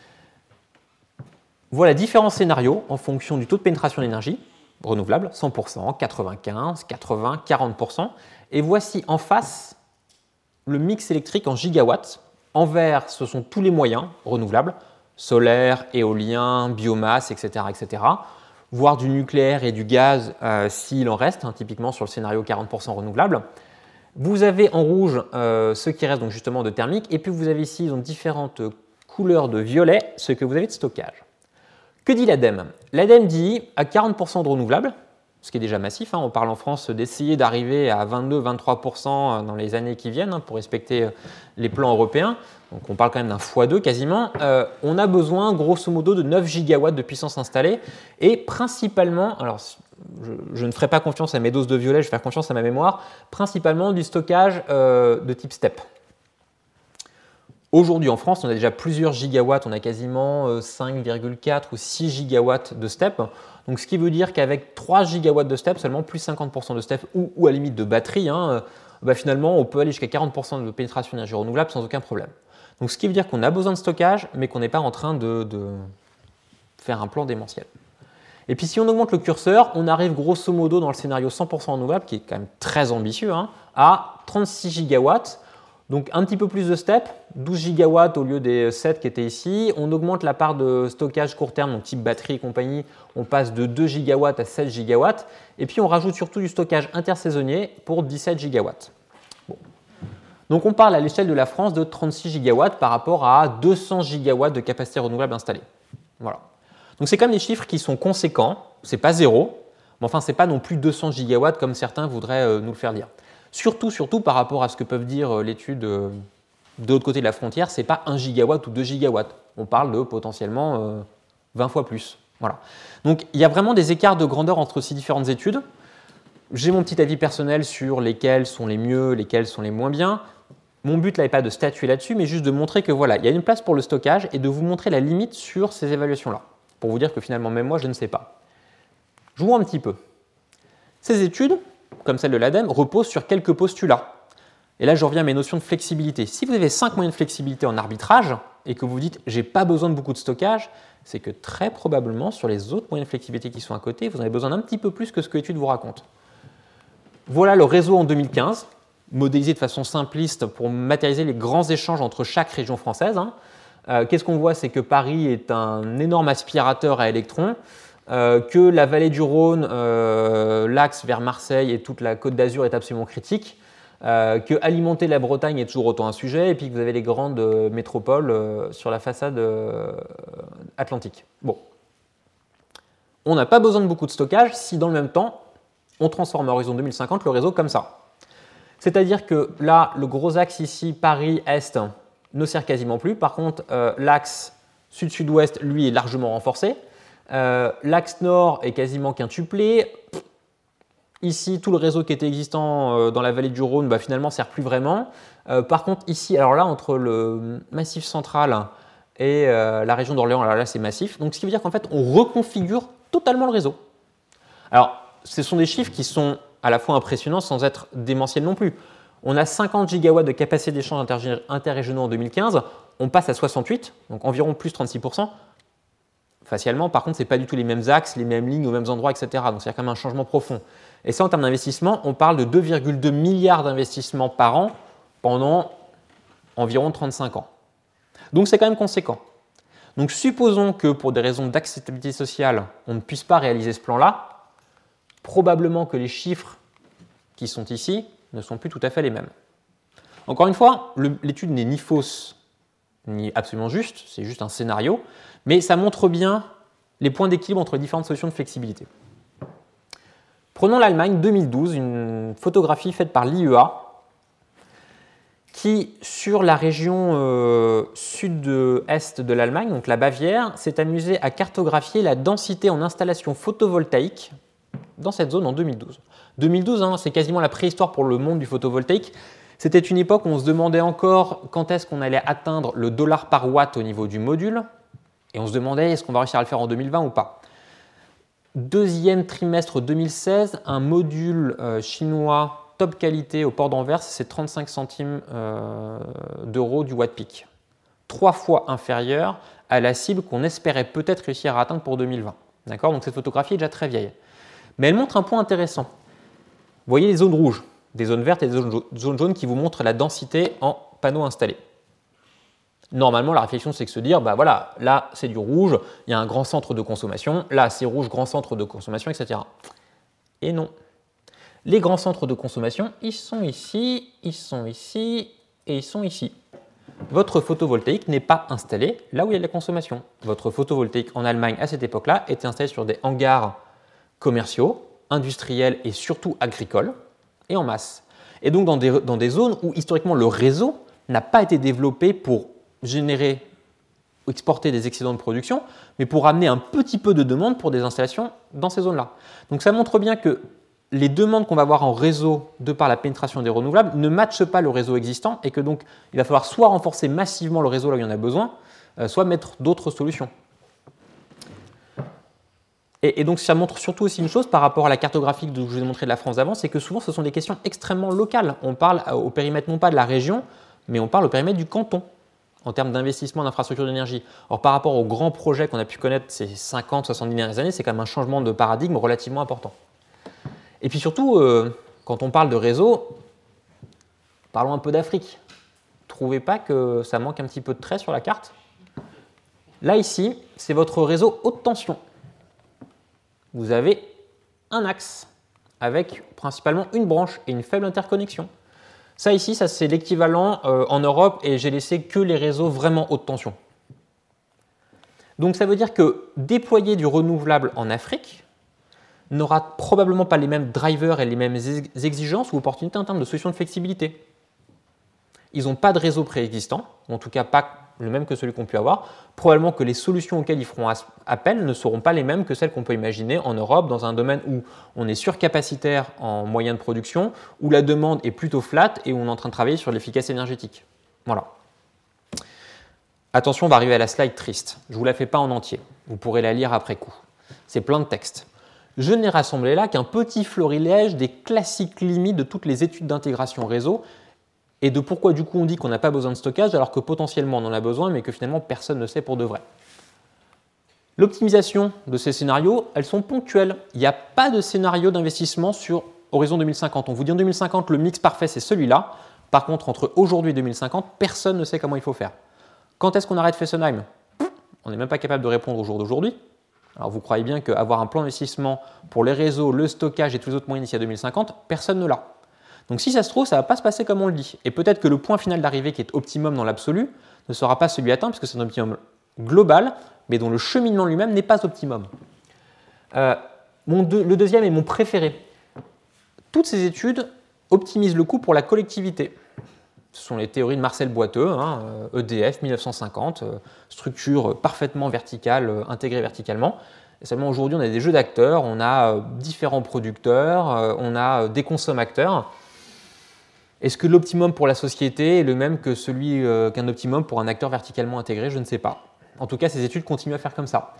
Voilà différents scénarios en fonction du taux de pénétration d'énergie renouvelable, 100%, 95%, 80%, 40%. Et voici en face le mix électrique en gigawatts. En vert, ce sont tous les moyens renouvelables, solaire, éolien, biomasse, etc., etc. voire du nucléaire et du gaz s'il en reste, typiquement sur le scénario 40% renouvelable. Vous avez en rouge ce qui reste donc justement de thermique, et puis vous avez ici donc, différentes couleurs de violet, ce que vous avez de stockage. Que dit l'ADEME? L'ADEME dit à 40% de renouvelable, ce qui est déjà massif. On parle en France d'essayer d'arriver à 22-23% dans les années qui viennent pour respecter les plans européens. Donc on parle quand même d'un x2 quasiment. On a besoin grosso modo de 9 gigawatts de puissance installée et principalement, alors je ne ferai pas confiance à mes doses de violet, je vais faire confiance à ma mémoire, principalement du stockage de type STEP. Aujourd'hui en France, on a déjà plusieurs gigawatts, on a quasiment 5,4 ou 6 gigawatts de STEP. Donc, ce qui veut dire qu'avec 3 gigawatts de STEP, seulement plus 50% de STEP ou à la limite de batterie, finalement, on peut aller jusqu'à 40% de pénétration d'énergie renouvelable sans aucun problème. Donc, ce qui veut dire qu'on a besoin de stockage, mais qu'on n'est pas en train de faire un plan démentiel. Et puis, si on augmente le curseur, on arrive grosso modo dans le scénario 100% renouvelable, qui est quand même très ambitieux, à 36 gigawatts. Donc un petit peu plus de STEP, 12 gigawatts au lieu des 7 qui étaient ici. On augmente la part de stockage court terme, donc type batterie et compagnie. On passe de 2 gigawatts à 7 gigawatts. Et puis on rajoute surtout du stockage intersaisonnier pour 17 gigawatts. Bon. Donc on parle à l'échelle de la France de 36 gigawatts par rapport à 200 gigawatts de capacité renouvelable installée. Voilà. Donc c'est quand même des chiffres qui sont conséquents. C'est pas zéro, mais enfin c'est pas non plus 200 gigawatts comme certains voudraient nous le faire dire. Surtout par rapport à ce que peuvent dire l'étude de l'autre côté de la frontière, ce n'est pas 1 gigawatt ou 2 gigawatts. On parle de potentiellement 20 fois plus. Voilà. Donc il y a vraiment des écarts de grandeur entre ces différentes études. J'ai mon petit avis personnel sur lesquels sont les mieux, lesquels sont les moins bien. Mon but là n'est pas de statuer là-dessus, mais juste de montrer que voilà, il y a une place pour le stockage et de vous montrer la limite sur ces évaluations-là. Pour vous dire que finalement, même moi, je ne sais pas. Jouons un petit peu. Ces études, comme celle de l'ADEME, repose sur quelques postulats. Et là, je reviens à mes notions de flexibilité. Si vous avez 5 moyens de flexibilité en arbitrage et que vous dites « j'ai pas besoin de beaucoup de stockage », c'est que très probablement, sur les autres moyens de flexibilité qui sont à côté, vous en avez besoin d'un petit peu plus que ce que l'étude vous raconte. Voilà le réseau en 2015, modélisé de façon simpliste pour matérialiser les grands échanges entre chaque région française. Qu'est-ce qu'on voit? C'est que Paris est un énorme aspirateur à électrons, que la vallée du Rhône, l'axe vers Marseille et toute la côte d'Azur est absolument critique, que alimenter la Bretagne est toujours autant un sujet, et puis que vous avez les grandes métropoles sur la façade atlantique. Bon. On n'a pas besoin de beaucoup de stockage si dans le même temps, on transforme à horizon 2050 le réseau comme ça. C'est-à-dire que là, le gros axe ici, Paris-Est, ne sert quasiment plus. Par contre, l'axe sud-sud-ouest, lui, est largement renforcé. L'axe nord est quasiment quintuplé. Ici, tout le réseau qui était existant dans la vallée du Rhône, finalement, ne sert plus vraiment. Par contre, ici, alors là, entre le massif central et la région d'Orléans, alors là, c'est massif. Donc, ce qui veut dire qu'en fait, on reconfigure totalement le réseau. Alors, ce sont des chiffres qui sont à la fois impressionnants sans être démentiels non plus. On a 50 gigawatts de capacité d'échange interrégionaux en 2015. On passe à 68, donc environ plus 36%. Facialement, par contre, ce n'est pas du tout les mêmes axes, les mêmes lignes aux mêmes endroits, etc. Donc, c'est quand même un changement profond. Et ça, en termes d'investissement, on parle de 2,2 milliards d'investissements par an pendant environ 35 ans. Donc, c'est quand même conséquent. Donc, supposons que pour des raisons d'acceptabilité sociale, on ne puisse pas réaliser ce plan-là, probablement que les chiffres qui sont ici ne sont plus tout à fait les mêmes. Encore une fois, l'étude n'est ni fausse ni absolument juste, c'est juste un scénario, mais ça montre bien les points d'équilibre entre différentes solutions de flexibilité. Prenons l'Allemagne 2012, une photographie faite par l'IEA qui, sur la région sud-est de l'Allemagne, donc la Bavière, s'est amusée à cartographier la densité en installations photovoltaïques dans cette zone en 2012. 2012, c'est quasiment la préhistoire pour le monde du photovoltaïque. C'était une époque où on se demandait encore quand est-ce qu'on allait atteindre le dollar par watt au niveau du module, et on se demandait est-ce qu'on va réussir à le faire en 2020 ou pas. Deuxième trimestre 2016, un module chinois top qualité au port d'Anvers, c'est 35 centimes d'euros du watt peak. 3 fois inférieur à la cible qu'on espérait peut-être réussir à atteindre pour 2020. D'accord ? Donc cette photographie est déjà très vieille. Mais elle montre un point intéressant. Vous voyez les zones rouges, des zones vertes et des zones jaunes qui vous montrent la densité en panneaux installés. Normalement, la réflexion, c'est de se dire, bah voilà, là, c'est du rouge, il y a un grand centre de consommation, là, c'est rouge, grand centre de consommation, etc. Et non. Les grands centres de consommation, ils sont ici, ils sont ici et ils sont ici. Votre photovoltaïque n'est pas installé là où il y a de la consommation. Votre photovoltaïque en Allemagne, à cette époque-là, était installé sur des hangars commerciaux, industriels et surtout agricoles, et en masse. Et donc dans des zones où historiquement le réseau n'a pas été développé pour générer ou exporter des excédents de production, mais pour amener un petit peu de demande pour des installations dans ces zones-là. Donc ça montre bien que les demandes qu'on va avoir en réseau de par la pénétration des renouvelables ne matchent pas le réseau existant et que donc il va falloir soit renforcer massivement le réseau là où il y en a besoin, soit mettre d'autres solutions. Et donc ça montre surtout aussi une chose par rapport à la cartographie que je vous ai montré de la France d'avant, c'est que souvent ce sont des questions extrêmement locales. On parle au périmètre non pas de la région, mais on parle au périmètre du canton en termes d'investissement d'infrastructures d'énergie. Or par rapport aux grands projets qu'on a pu connaître ces 50-70 dernières années, c'est quand même un changement de paradigme relativement important. Et puis surtout, quand on parle de réseau, parlons un peu d'Afrique. Trouvez pas que ça manque un petit peu de trait sur la carte? Là, ici, c'est votre réseau haute tension. Vous avez un axe avec principalement une branche et une faible interconnexion. Ça ici, ça c'est l'équivalent en Europe et j'ai laissé que les réseaux vraiment haute tension. Donc ça veut dire que déployer du renouvelable en Afrique n'aura probablement pas les mêmes drivers et les mêmes exigences ou opportunités en termes de solutions de flexibilité. Ils n'ont pas de réseau préexistant, ou en tout cas pas le même que celui qu'on peut avoir. Probablement que les solutions auxquelles ils feront appel ne seront pas les mêmes que celles qu'on peut imaginer en Europe, dans un domaine où on est surcapacitaire en moyens de production, où la demande est plutôt flat et où on est en train de travailler sur l'efficacité énergétique. Voilà. Attention, on va arriver à la slide triste. Je ne vous la fais pas en entier. Vous pourrez la lire après coup. C'est plein de textes. Je n'ai rassemblé là qu'un petit florilège des classiques limites de toutes les études d'intégration réseau et de pourquoi du coup on dit qu'on n'a pas besoin de stockage alors que potentiellement on en a besoin mais que finalement personne ne sait pour de vrai. L'optimisation de ces scénarios, elles sont ponctuelles. Il n'y a pas de scénario d'investissement sur horizon 2050. On vous dit en 2050 le mix parfait c'est celui-là. Par contre entre aujourd'hui et 2050, personne ne sait comment il faut faire. Quand est-ce qu'on arrête Fessenheim? On n'est même pas capable de répondre au jour d'aujourd'hui. Alors vous croyez bien qu'avoir un plan d'investissement pour les réseaux, le stockage et tous les autres moyens d'ici à 2050, personne ne l'a. Donc si ça se trouve, ça ne va pas se passer comme on le dit. Et peut-être que le point final d'arrivée qui est optimum dans l'absolu ne sera pas celui atteint, parce que c'est un optimum global, mais dont le cheminement lui-même n'est pas optimum. Le deuxième est mon préféré. Toutes ces études optimisent le coût pour la collectivité. Ce sont les théories de Marcel Boiteux, EDF 1950, structure parfaitement verticale, intégrée verticalement. Et seulement aujourd'hui, on a des jeux d'acteurs, on a différents producteurs, on a des consommateurs. Est-ce que l'optimum pour la société est le même que celui qu'un optimum pour un acteur verticalement intégré? Je ne sais pas. En tout cas, ces études continuent à faire comme ça.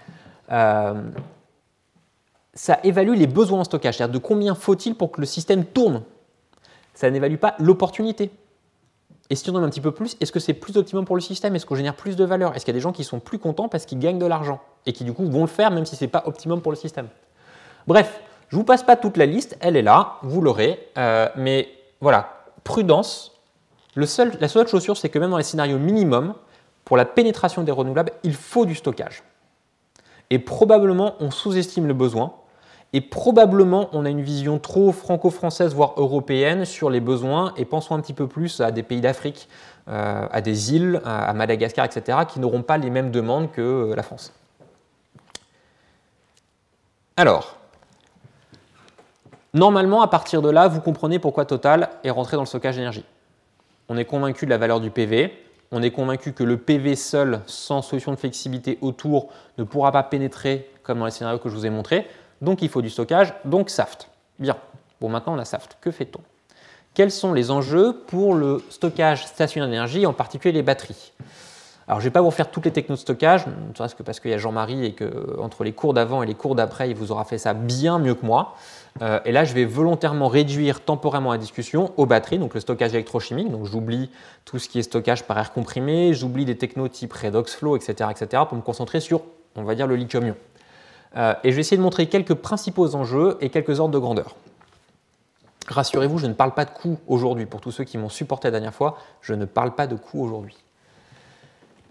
Ça évalue les besoins en stockage, c'est-à-dire de combien faut-il pour que le système tourne. Ça n'évalue pas l'opportunité. Et si on donne un petit peu plus, est-ce que c'est plus optimum pour le système? Est-ce qu'on génère plus de valeur? Est-ce qu'il y a des gens qui sont plus contents parce qu'ils gagnent de l'argent et qui du coup vont le faire même si ce n'est pas optimum pour le système? Bref, je ne vous passe pas toute la liste, elle est là, vous l'aurez. Mais voilà, prudence. La seule chaussure, c'est que même dans les scénarios minimums, pour la pénétration des renouvelables, il faut du stockage. Et probablement, on sous-estime le besoin. Et probablement, on a une vision trop franco-française, voire européenne, sur les besoins, et pensons un petit peu plus à des pays d'Afrique, à des îles, à Madagascar, etc., qui n'auront pas les mêmes demandes que la France. Alors, normalement, à partir de là, vous comprenez pourquoi Total est rentré dans le stockage d'énergie. On est convaincu de la valeur du PV, on est convaincu que le PV seul, sans solution de flexibilité autour, ne pourra pas pénétrer comme dans les scénarios que je vous ai montrés. Donc il faut du stockage, donc SAFT. Bien, bon maintenant on a SAFT, que fait-on? Quels sont les enjeux pour le stockage stationnaire d'énergie, en particulier les batteries? Alors je ne vais pas vous refaire toutes les technos de stockage, ne serait-ce que parce qu'il y a Jean-Marie et qu'entre les cours d'avant et les cours d'après, il vous aura fait ça bien mieux que moi. Et là je vais volontairement réduire temporairement la discussion aux batteries, donc le stockage électrochimique, donc j'oublie tout ce qui est stockage par air comprimé, j'oublie des technos type redox flow, etc., pour me concentrer sur, on va dire, le lithium-ion. Et je vais essayer de montrer quelques principaux enjeux et quelques ordres de grandeur. Rassurez-vous, je ne parle pas de coûts aujourd'hui. Pour tous ceux qui m'ont supporté la dernière fois, je ne parle pas de coûts aujourd'hui.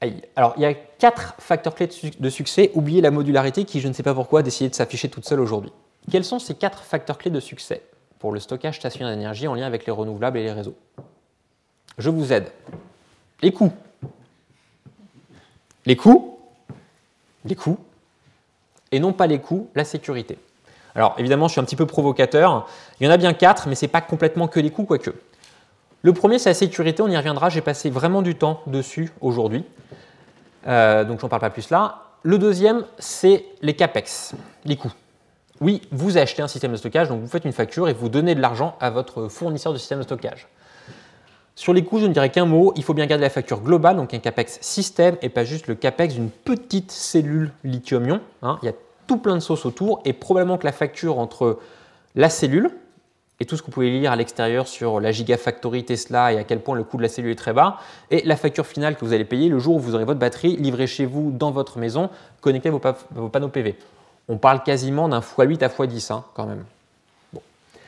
Alors, il y a 4 facteurs clés de succès. Oubliez la modularité qui, je ne sais pas pourquoi, a décidé de s'afficher toute seule aujourd'hui. Quels sont ces 4 facteurs clés de succès pour le stockage stationnaire d'énergie en lien avec les renouvelables et les réseaux? Je vous aide. Les coûts. Les coûts. Les coûts. Et non pas les coûts, la sécurité. Alors, évidemment, je suis un petit peu provocateur. Il y en a bien 4, mais ce n'est pas complètement que les coûts, quoique. Le premier, c'est la sécurité. On y reviendra. J'ai passé vraiment du temps dessus aujourd'hui. Donc, je n'en parle pas plus là. Le deuxième, c'est les CAPEX, les coûts. Oui, vous achetez un système de stockage, donc vous faites une facture et vous donnez de l'argent à votre fournisseur de système de stockage. Sur les coûts, je ne dirais qu'un mot. Il faut bien garder la facture globale, donc un CAPEX système et pas juste le CAPEX d'une petite cellule lithium-ion. Il y a tout plein de sauces autour et probablement que la facture entre la cellule et tout ce que vous pouvez lire à l'extérieur sur la Gigafactory Tesla et à quel point le coût de la cellule est très bas, et la facture finale que vous allez payer le jour où vous aurez votre batterie livrée chez vous dans votre maison, connectée à vos panneaux PV. On parle quasiment d'un x8 à x10 quand même. Bon.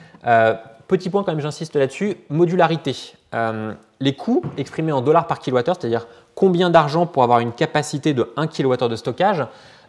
Petit point quand même, j'insiste là-dessus, modularité. Les coûts exprimés en dollars par kilowattheure, c'est-à-dire combien d'argent pour avoir une capacité de 1 kWh de stockage,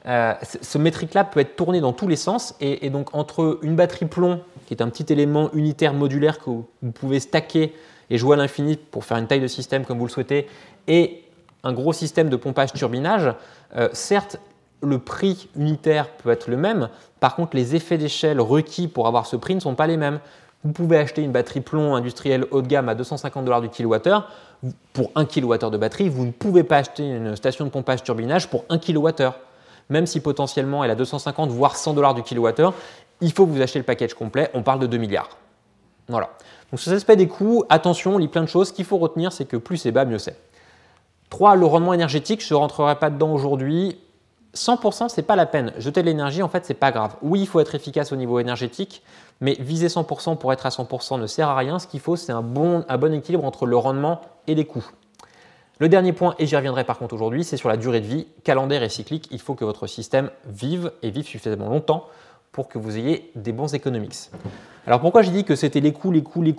ce métrique-là peut être tourné dans tous les sens et donc entre une batterie plomb, qui est un petit élément unitaire modulaire que vous pouvez stacker et jouer à l'infini pour faire une taille de système comme vous le souhaitez, et un gros système de pompage-turbinage, certes, le prix unitaire peut être le même, par contre, les effets d'échelle requis pour avoir ce prix ne sont pas les mêmes. Vous pouvez acheter une batterie plomb industrielle haut de gamme à 250 $ du kilowattheure. Pour 1 kWh de batterie, vous ne pouvez pas acheter une station de pompage-turbinage pour 1 kWh. Même si potentiellement elle a 250 voire 100 $ du kilowattheure, il faut que vous achetiez le package complet, on parle de 2 milliards. Voilà. Donc sur cet aspect des coûts, attention, on lit plein de choses. Ce qu'il faut retenir, c'est que plus c'est bas, mieux c'est. 3. Le rendement énergétique, je ne rentrerai pas dedans aujourd'hui. 100%, ce n'est pas la peine. Jeter de l'énergie, en fait, ce n'est pas grave. Oui, il faut être efficace au niveau énergétique, mais viser 100% pour être à 100% ne sert à rien. Ce qu'il faut, c'est un bon équilibre entre le rendement et les coûts. Le dernier point, et j'y reviendrai par contre aujourd'hui, c'est sur la durée de vie. Calendaire et cyclique, il faut que votre système vive et vive suffisamment longtemps pour que vous ayez des bons economics. Alors pourquoi j'ai dit que c'était les coûts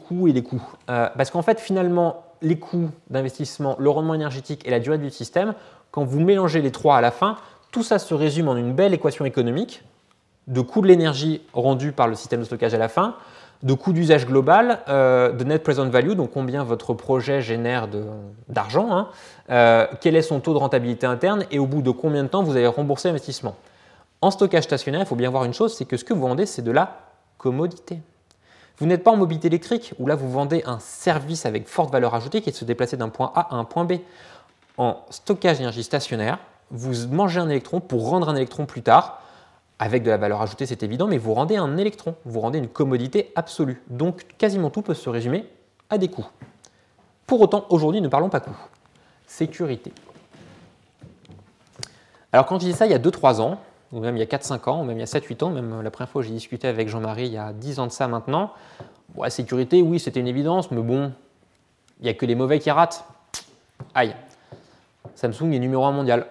Parce qu'en fait, finalement, les coûts d'investissement, le rendement énergétique et la durée de vie du système, quand vous mélangez les trois à la fin, tout ça se résume en une belle équation économique de coût de l'énergie rendu par le système de stockage à la fin, de coût d'usage global, de net present value, donc combien votre projet génère d'argent, quel est son taux de rentabilité interne et au bout de combien de temps vous allez rembourser l'investissement. En stockage stationnaire, il faut bien voir une chose, c'est que ce que vous vendez, c'est de la commodité. Vous n'êtes pas en mobilité électrique où là vous vendez un service avec forte valeur ajoutée qui est de se déplacer d'un point A à un point B. En stockage d'énergie stationnaire, vous mangez un électron pour rendre un électron plus tard. Avec de la valeur ajoutée, c'est évident, mais vous rendez un électron, vous rendez une commodité absolue. Donc, quasiment tout peut se résumer à des coûts. Pour autant, aujourd'hui, ne parlons pas coûts. Sécurité. Alors, quand je dis ça, il y a 2-3 ans, ou même il y a 4-5 ans, ou même il y a 7-8 ans, même la première fois où j'ai discuté avec Jean-Marie, il y a 10 ans de ça maintenant, bon, la sécurité, oui, c'était une évidence, mais bon, il n'y a que les mauvais qui ratent. Aïe. Samsung est numéro 1 mondial.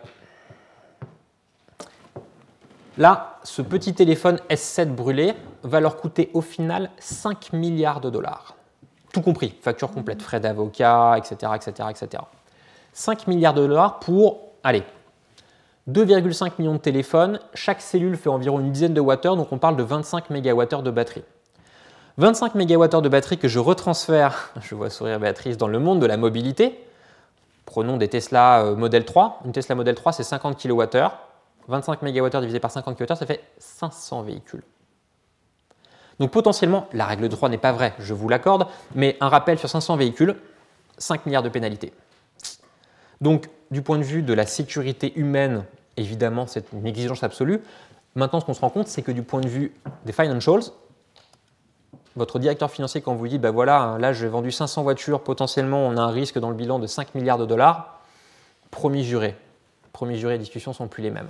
Là, ce petit téléphone S7 brûlé va leur coûter au final 5 milliards de dollars. Tout compris, facture complète, frais d'avocat, etc., etc., etc. 5 milliards de dollars pour, allez, 2,5 millions de téléphones. Chaque cellule fait environ une dizaine de wattheures, donc on parle de 25 mégawattheures de batterie. 25 mégawattheures de batterie que je retransfère, je vois sourire Béatrice, dans le monde de la mobilité. Prenons des Tesla Model 3. Une Tesla Model 3, c'est 50 kWh. 25 MWh divisé par 50 kWh, ça fait 500 véhicules. Donc potentiellement, la règle de 3 n'est pas vraie, je vous l'accorde, mais un rappel sur 500 véhicules, 5 milliards de pénalités. Donc du point de vue de la sécurité humaine, évidemment, c'est une exigence absolue. Maintenant, ce qu'on se rend compte, c'est que du point de vue des financials, votre directeur financier, quand vous dit, ben voilà, là j'ai vendu 500 voitures, potentiellement on a un risque dans le bilan de 5 milliards de dollars, promis juré. Promis juré, les discussions ne sont plus les mêmes.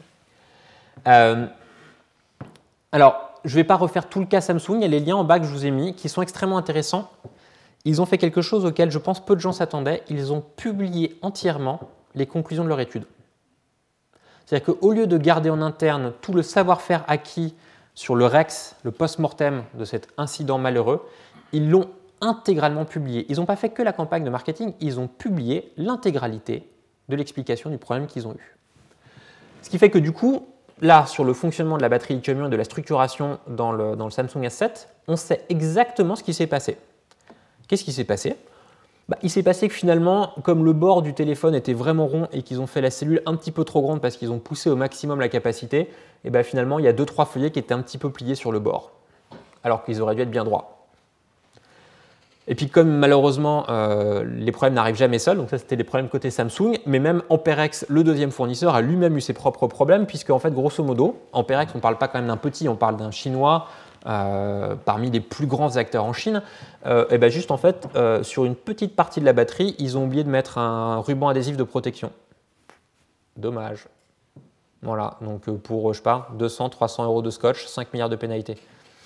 Alors, je ne vais pas refaire tout le cas Samsung, il y a les liens en bas que je vous ai mis qui sont extrêmement intéressants. Ils ont fait quelque chose auquel je pense peu de gens s'attendaient. Ils ont publié entièrement les conclusions de leur étude. C'est-à-dire qu'au lieu de garder en interne tout le savoir-faire acquis sur le REX, le post-mortem de cet incident malheureux, ils l'ont intégralement publié. Ils n'ont pas fait que la campagne de marketing, ils ont publié l'intégralité de l'explication du problème qu'ils ont eu. Ce qui fait que du coup, là, sur le fonctionnement de la batterie lithium-ion et de la structuration dans le Samsung S7, on sait exactement ce qui s'est passé. Qu'est-ce qui s'est passé ? Il s'est passé que finalement, comme le bord du téléphone était vraiment rond et qu'ils ont fait la cellule un petit peu trop grande parce qu'ils ont poussé au maximum la capacité, et finalement, il y a 2-3 feuillets qui étaient un petit peu pliés sur le bord, alors qu'ils auraient dû être bien droits. Et puis comme malheureusement, les problèmes n'arrivent jamais seuls, donc ça c'était des problèmes côté Samsung, mais même Amperex, le deuxième fournisseur, a lui-même eu ses propres problèmes, puisque en fait, grosso modo, Amperex, on ne parle pas quand même d'un petit, on parle d'un chinois, parmi les plus grands acteurs en Chine, juste en fait, sur une petite partie de la batterie, ils ont oublié de mettre un ruban adhésif de protection. Dommage. Voilà, donc pour, je sais pas, 200, 300 € de scotch, 5 milliards de pénalités.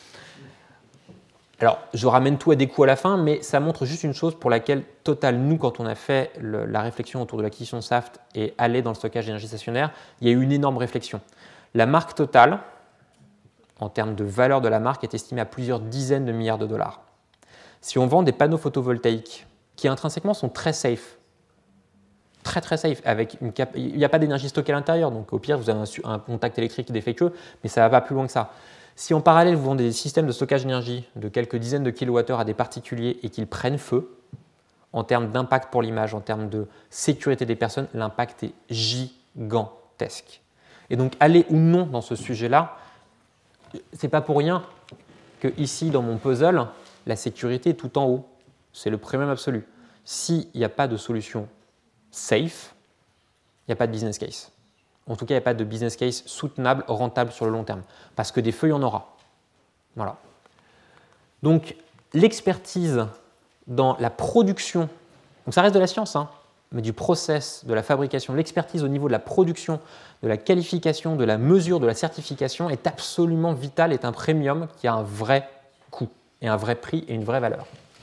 Alors, je ramène tout à des coûts à la fin, mais ça montre juste une chose pour laquelle Total, nous, quand on a fait la réflexion autour de l'acquisition Saft et aller dans le stockage d'énergie stationnaire, il y a eu une énorme réflexion. La marque Total, en termes de valeur de la marque, est estimée à plusieurs dizaines de milliards de dollars. Si on vend des panneaux photovoltaïques qui intrinsèquement sont très safe, très safe, il n'y a pas d'énergie stockée à l'intérieur, donc au pire vous avez un contact électrique défectueux, mais ça ne va pas plus loin que ça. Si en parallèle vous vendez des systèmes de stockage d'énergie de quelques dizaines de kilowattheures à des particuliers et qu'ils prennent feu, en termes d'impact pour l'image, en termes de sécurité des personnes, l'impact est gigantesque. Et donc aller ou non dans ce sujet-là, c'est pas pour rien que ici dans mon puzzle, la sécurité est tout en haut. C'est le premium absolu. S'il n'y a pas de solution safe, il n'y a pas de business case. En tout cas, il n'y a pas de business case soutenable, rentable sur le long terme. Parce que des feux, il y en aura. Voilà. Donc, l'expertise dans la production, donc ça reste de la science, mais du process, de la fabrication, l'expertise au niveau de la production, de la qualification, de la mesure, de la certification est absolument vitale, est un premium qui a un vrai coût et un vrai prix et une vraie valeur.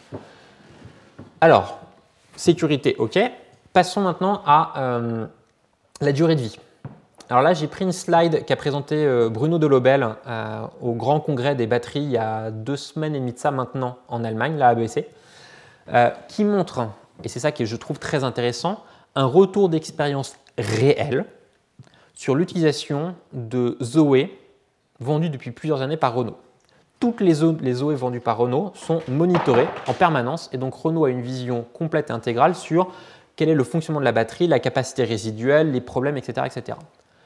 Alors, sécurité, ok. Passons maintenant à la durée de vie. Alors là, j'ai pris une slide qu'a présenté Bruno Delobel au grand congrès des batteries il y a 2 semaines et demie de ça maintenant en Allemagne, la ABC, qui montre, et c'est ça que je trouve très intéressant, un retour d'expérience réel sur l'utilisation de Zoé vendues depuis plusieurs années par Renault. Toutes les Zoé vendues par Renault sont monitorées en permanence et donc Renault a une vision complète et intégrale sur quel est le fonctionnement de la batterie, la capacité résiduelle, les problèmes, etc. etc.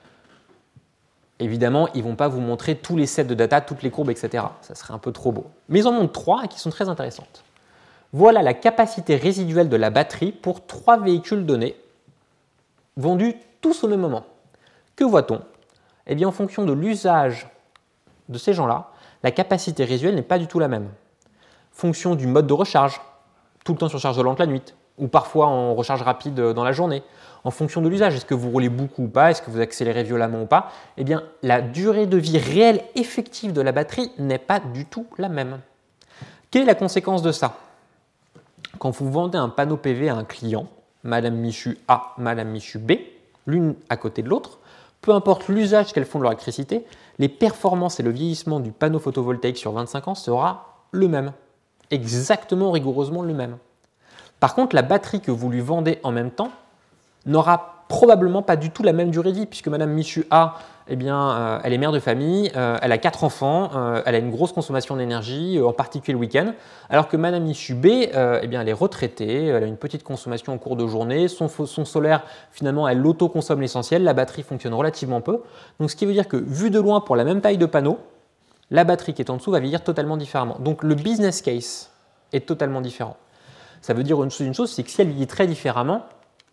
Évidemment, ils ne vont pas vous montrer tous les sets de data, toutes les courbes, etc. Ça serait un peu trop beau. Mais ils en montrent 3 qui sont très intéressantes. Voilà la capacité résiduelle de la batterie pour 3 véhicules donnés, vendus tous au même moment. Que voit-on ? Eh bien, en fonction de l'usage de ces gens-là, la capacité résiduelle n'est pas du tout la même. Fonction du mode de recharge, tout le temps sur charge lente la nuit, ou parfois en recharge rapide dans la journée. En fonction de l'usage, est-ce que vous roulez beaucoup ou pas, est-ce que vous accélérez violemment ou pas, eh bien, la durée de vie réelle effective de la batterie n'est pas du tout la même. Quelle est la conséquence de ça ? Quand vous vendez un panneau PV à un client, Madame Michu A, Madame Michu B, l'une à côté de l'autre, peu importe l'usage qu'elles font de leur électricité, les performances et le vieillissement du panneau photovoltaïque sur 25 ans sera le même. Exactement, rigoureusement le même. Par contre, la batterie que vous lui vendez en même temps n'aura probablement pas du tout la même durée de vie, puisque Madame Michu A, eh bien, elle est mère de famille, elle a 4 enfants, elle a une grosse consommation d'énergie, en particulier le week-end, alors que Madame Michu B, eh bien, elle est retraitée, elle a une petite consommation en cours de journée, son solaire, finalement, elle l'auto-consomme l'essentiel, la batterie fonctionne relativement peu. Donc, ce qui veut dire que, vu de loin, pour la même taille de panneau, la batterie qui est en dessous va vieillir totalement différemment. Donc, le business case est totalement différent. Ça veut dire une chose, c'est que si elle vieillit très différemment,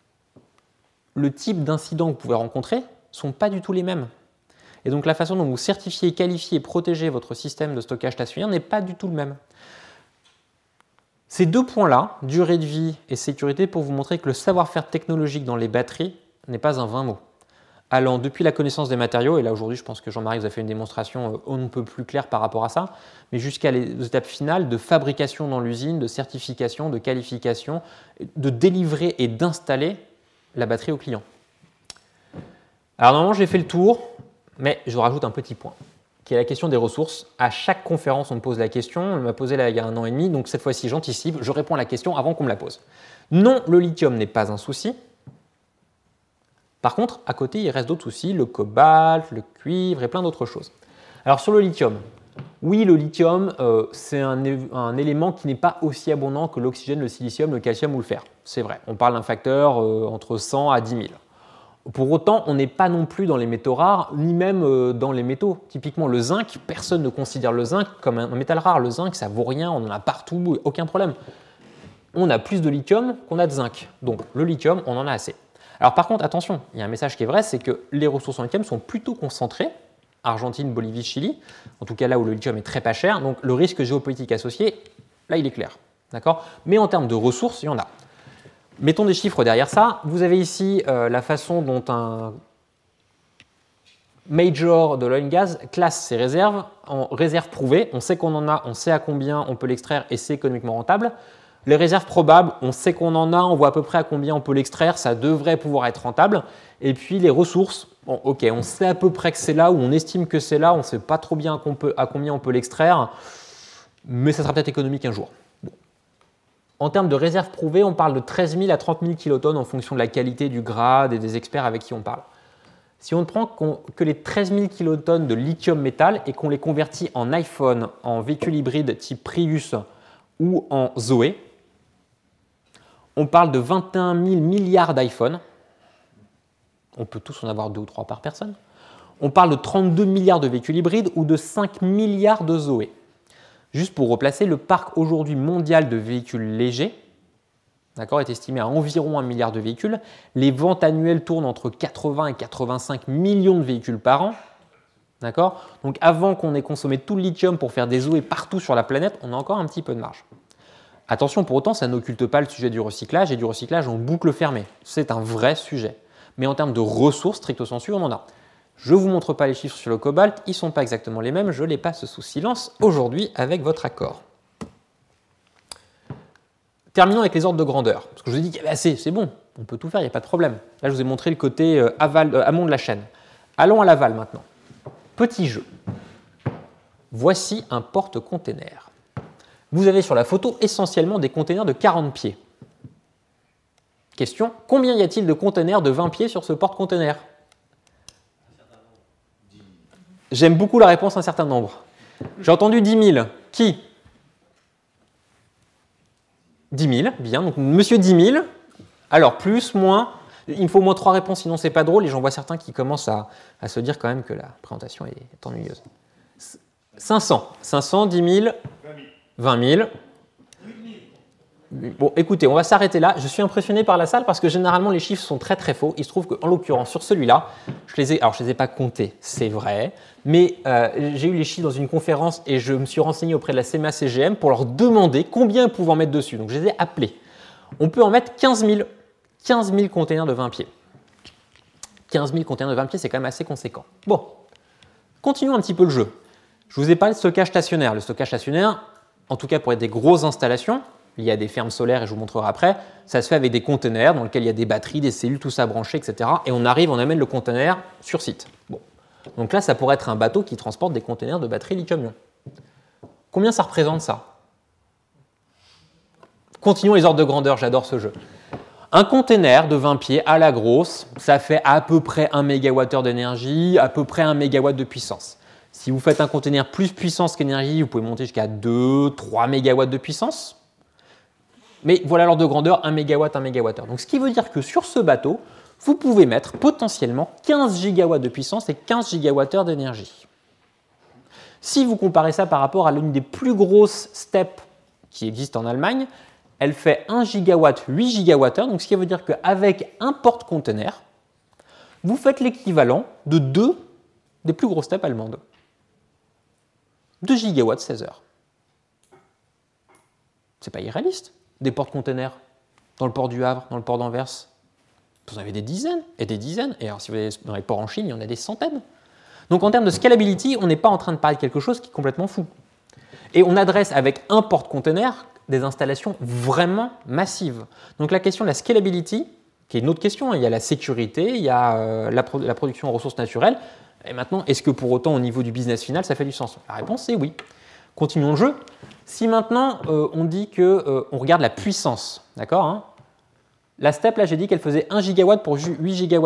le type d'incidents que vous pouvez rencontrer ne sont pas du tout les mêmes. Et donc la façon dont vous certifiez, qualifiez et protégez votre système de stockage stationnaire n'est pas du tout le même. Ces 2 points-là, durée de vie et sécurité, pour vous montrer que le savoir-faire technologique dans les batteries n'est pas un vain mot. Allant depuis la connaissance des matériaux, et là aujourd'hui je pense que Jean-Marie vous a fait une démonstration on ne peut plus claire par rapport à ça, mais jusqu'à les étapes finales de fabrication dans l'usine, de certification, de qualification, de délivrer et d'installer la batterie au client. Alors normalement j'ai fait le tour, mais je rajoute un petit point, qui est la question des ressources. À chaque conférence on me pose la question, on m'a posé là il y a 1 an et demi, donc cette fois-ci j'anticipe, je réponds à la question avant qu'on me la pose. Non, le lithium n'est pas un souci. Par contre, à côté, il reste d'autres soucis, le cobalt, le cuivre et plein d'autres choses. Alors sur le lithium, oui, le lithium, c'est un élément qui n'est pas aussi abondant que l'oxygène, le silicium, le calcium ou le fer. C'est vrai, on parle d'un facteur entre 100 à 10 000. Pour autant, on n'est pas non plus dans les métaux rares, ni même dans les métaux. Typiquement, le zinc, personne ne considère le zinc comme un métal rare. Le zinc, ça vaut rien, on en a partout, aucun problème. On a plus de lithium qu'on a de zinc. Donc, le lithium, on en a assez. Alors par contre, attention, il y a un message qui est vrai, c'est que les ressources en lithium sont plutôt concentrées. Argentine, Bolivie, Chili, en tout cas là où le lithium est très pas cher. Donc le risque géopolitique associé, là, il est clair. D'accord ? Mais en termes de ressources, il y en a. Mettons des chiffres derrière ça. Vous avez ici la façon dont un major de l'oil and gas classe ses réserves en réserves prouvées. On sait qu'on en a, on sait à combien on peut l'extraire et c'est économiquement rentable. Les réserves probables, on sait qu'on en a, on voit à peu près à combien on peut l'extraire, ça devrait pouvoir être rentable. Et puis les ressources, bon, ok, on sait à peu près que c'est là ou on estime que c'est là, on ne sait pas trop bien à combien on peut l'extraire, mais ça sera peut-être économique un jour. Bon. En termes de réserves prouvées, on parle de 13 000 à 30 000 kilotonnes en fonction de la qualité du grade et des experts avec qui on parle. Si on ne prend que les 13 000 kilotonnes de lithium métal et qu'on les convertit en iPhone, en véhicule hybride type Prius ou en Zoé, on parle de 21 000 milliards d'iPhone. On peut tous en avoir 2 ou 3 par personne. On parle de 32 milliards de véhicules hybrides ou de 5 milliards de Zoé. Juste pour replacer, le parc aujourd'hui mondial de véhicules légers est estimé à environ 1 milliard de véhicules. Les ventes annuelles tournent entre 80 et 85 millions de véhicules par an. Donc avant qu'on ait consommé tout le lithium pour faire des Zoé partout sur la planète, on a encore un petit peu de marge. Attention, pour autant, ça n'occulte pas le sujet du recyclage et du recyclage en boucle fermée. C'est un vrai sujet. Mais en termes de ressources, stricto sensu, on en a. Je ne vous montre pas les chiffres sur le cobalt, ils ne sont pas exactement les mêmes, je les passe sous silence aujourd'hui avec votre accord. Terminons avec les ordres de grandeur. Parce que je vous ai dit, c'est bon, on peut tout faire, il n'y a pas de problème. Là, je vous ai montré le côté amont de la chaîne. Allons à l'aval maintenant. Petit jeu. Voici un porte-container. Vous avez sur la photo essentiellement des containers de 40 pieds. Question, combien y a-t-il de containers de 20 pieds sur ce porte-container ? J'aime beaucoup la réponse un certain nombre. J'ai entendu 10 000. Qui ? 10 000, bien. Donc, monsieur 10 000. Alors, plus, moins. Il me faut au moins 3 réponses, sinon c'est pas drôle. Et j'en vois certains qui commencent à se dire quand même que la présentation est ennuyeuse. 500. 500, 10 000. 20 000. Bon, écoutez, on va s'arrêter là. Je suis impressionné par la salle parce que généralement les chiffres sont très très faux. Il se trouve qu'en l'occurrence sur celui-là, je les ai pas comptés, c'est vrai, mais j'ai eu les chiffres dans une conférence et je me suis renseigné auprès de la CMA-CGM pour leur demander combien ils pouvaient en mettre dessus. Donc je les ai appelés. On peut en mettre 15 000. 15 000 containers de 20 pieds. 15 000 containers de 20 pieds, c'est quand même assez conséquent. Bon, continuons un petit peu le jeu. Je vous ai parlé de stockage stationnaire. Le stockage stationnaire, en tout cas pour des grosses installations, il y a des fermes solaires et je vous montrerai après, ça se fait avec des containers dans lesquels il y a des batteries, des cellules, tout ça branché, etc. Et on amène le container sur site. Bon. Donc là, ça pourrait être un bateau qui transporte des containers de batterie lithium-ion. Combien ça représente ça ? Continuons les ordres de grandeur, j'adore ce jeu. Un container de 20 pieds à la grosse, ça fait à peu près 1 MWh d'énergie, à peu près 1 MW de puissance. Si vous faites un container plus puissance qu'énergie, vous pouvez monter jusqu'à 2-3 MW de puissance. Mais voilà l'ordre de grandeur, 1 MW, 1 MWh. Donc ce qui veut dire que sur ce bateau, vous pouvez mettre potentiellement 15 GW de puissance et 15 GWh d'énergie. Si vous comparez ça par rapport à l'une des plus grosses steppes qui existent en Allemagne, elle fait 1 GW, 8 GWh, donc ce qui veut dire qu'avec un porte-container, vous faites l'équivalent de 2 des plus grosses steppes allemandes. 2 GW 16 heures. C'est pas irréaliste, des porte-containers dans le port du Havre, dans le port d'Anvers. Vous en avez des dizaines et des dizaines. Et alors, si vous allez dans les ports en Chine, il y en a des centaines. Donc, en termes de scalability, on n'est pas en train de parler de quelque chose qui est complètement fou. Et on adresse avec un porte-container des installations vraiment massives. Donc, la question de la scalability, qui est une autre question, il y a la sécurité, il y a la production en ressources naturelles. Et maintenant, est-ce que pour autant, au niveau du business final, ça fait du sens ? La réponse, c'est oui. Continuons le jeu. Si maintenant, on dit qu'on regarde la puissance, d'accord, hein, la step, là, j'ai dit qu'elle faisait 1 GW pour 8 GWh.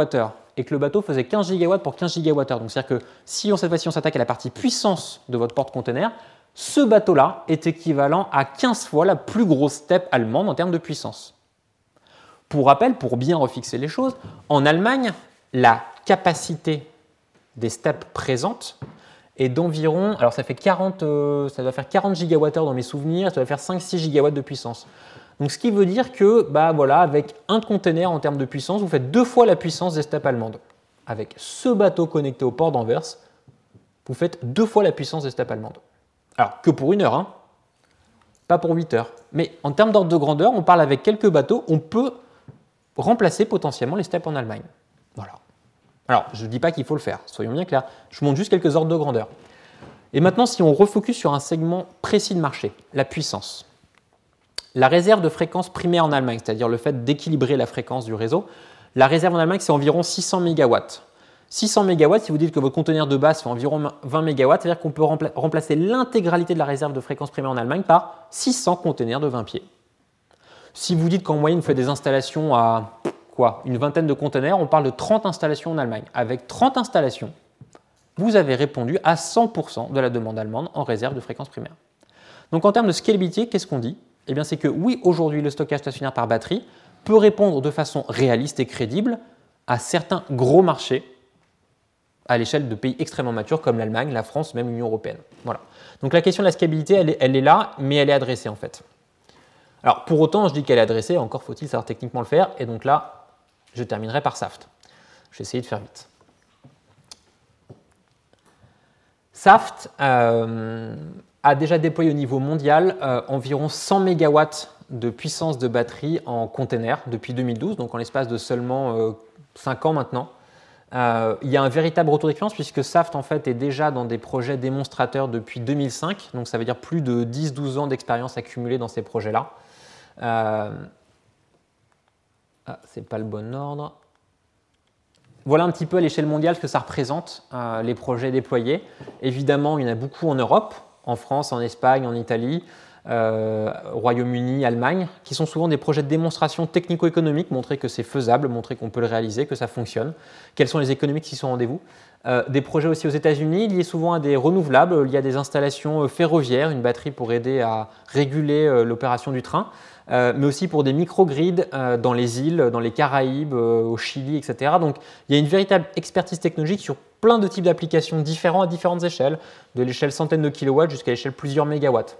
et que le bateau faisait 15 gigawatts pour 15 gigawattheures. Donc c'est-à-dire que si cette fois-ci on s'attaque à la partie puissance de votre porte-container, ce bateau-là est équivalent à 15 fois la plus grosse steppe allemande en termes de puissance. Pour rappel, pour bien refixer les choses, en Allemagne, la capacité des steppes présentes est d'environ, alors ça doit faire 40 gigawattheures dans mes souvenirs, ça doit faire 5-6 gigawatts de puissance. Donc ce qui veut dire que, avec un container en termes de puissance, vous faites 2 fois la puissance des steppes allemandes. Avec ce bateau connecté au port d'Anvers, vous faites 2 fois la puissance des steppes allemandes. Alors que pour 1 heure, hein, pas pour 8 heures. Mais en termes d'ordre de grandeur, on parle avec quelques bateaux, on peut remplacer potentiellement les steppes en Allemagne. Voilà. Alors, je ne dis pas qu'il faut le faire, soyons bien clairs. Je montre juste quelques ordres de grandeur. Et maintenant, si on refocus sur un segment précis de marché, la puissance. La réserve de fréquence primaire en Allemagne, c'est-à-dire le fait d'équilibrer la fréquence du réseau, la réserve en Allemagne, c'est environ 600 MW. 600 MW, si vous dites que votre conteneur de base fait environ 20 MW, c'est-à-dire qu'on peut remplacer l'intégralité de la réserve de fréquence primaire en Allemagne par 600 conteneurs de 20 pieds. Si vous dites qu'en moyenne, vous faites des installations à une vingtaine de conteneurs, on parle de 30 installations en Allemagne. Avec 30 installations, vous avez répondu à 100% de la demande allemande en réserve de fréquence primaire. Donc en termes de scalabilité, qu'est-ce qu'on dit? Eh bien, c'est que oui, aujourd'hui, le stockage stationnaire par batterie peut répondre de façon réaliste et crédible à certains gros marchés à l'échelle de pays extrêmement matures comme l'Allemagne, la France, même l'Union européenne. Voilà. Donc la question de la scalabilité, elle est là, mais elle est adressée en fait. Alors pour autant, je dis qu'elle est adressée, encore faut-il savoir techniquement le faire, et donc là, je terminerai par Saft. Je vais essayer de faire vite. Saft a déjà déployé au niveau mondial environ 100 MW de puissance de batterie en container depuis 2012, donc en l'espace de seulement 5 ans maintenant. Il y a un véritable retour d'expérience puisque Saft en fait est déjà dans des projets démonstrateurs depuis 2005, donc ça veut dire plus de 10-12 ans d'expérience accumulée dans ces projets-là. C'est pas le bon ordre. Voilà un petit peu à l'échelle mondiale ce que ça représente, les projets déployés. Évidemment, il y en a beaucoup en Europe, en France, en Espagne, en Italie, Royaume-Uni, Allemagne, qui sont souvent des projets de démonstration technico-économique, montrer que c'est faisable, montrer qu'on peut le réaliser, que ça fonctionne, quelles sont les économies qui sont au rendez-vous. Des projets aussi aux États-Unis liés souvent à des renouvelables, il y a des installations ferroviaires, une batterie pour aider à réguler l'opération du train, mais aussi pour des microgrids dans les îles, dans les Caraïbes, au Chili, etc. Donc il y a une véritable expertise technologique sur plein de types d'applications différents à différentes échelles, de l'échelle centaines de kilowatts jusqu'à l'échelle plusieurs mégawatts.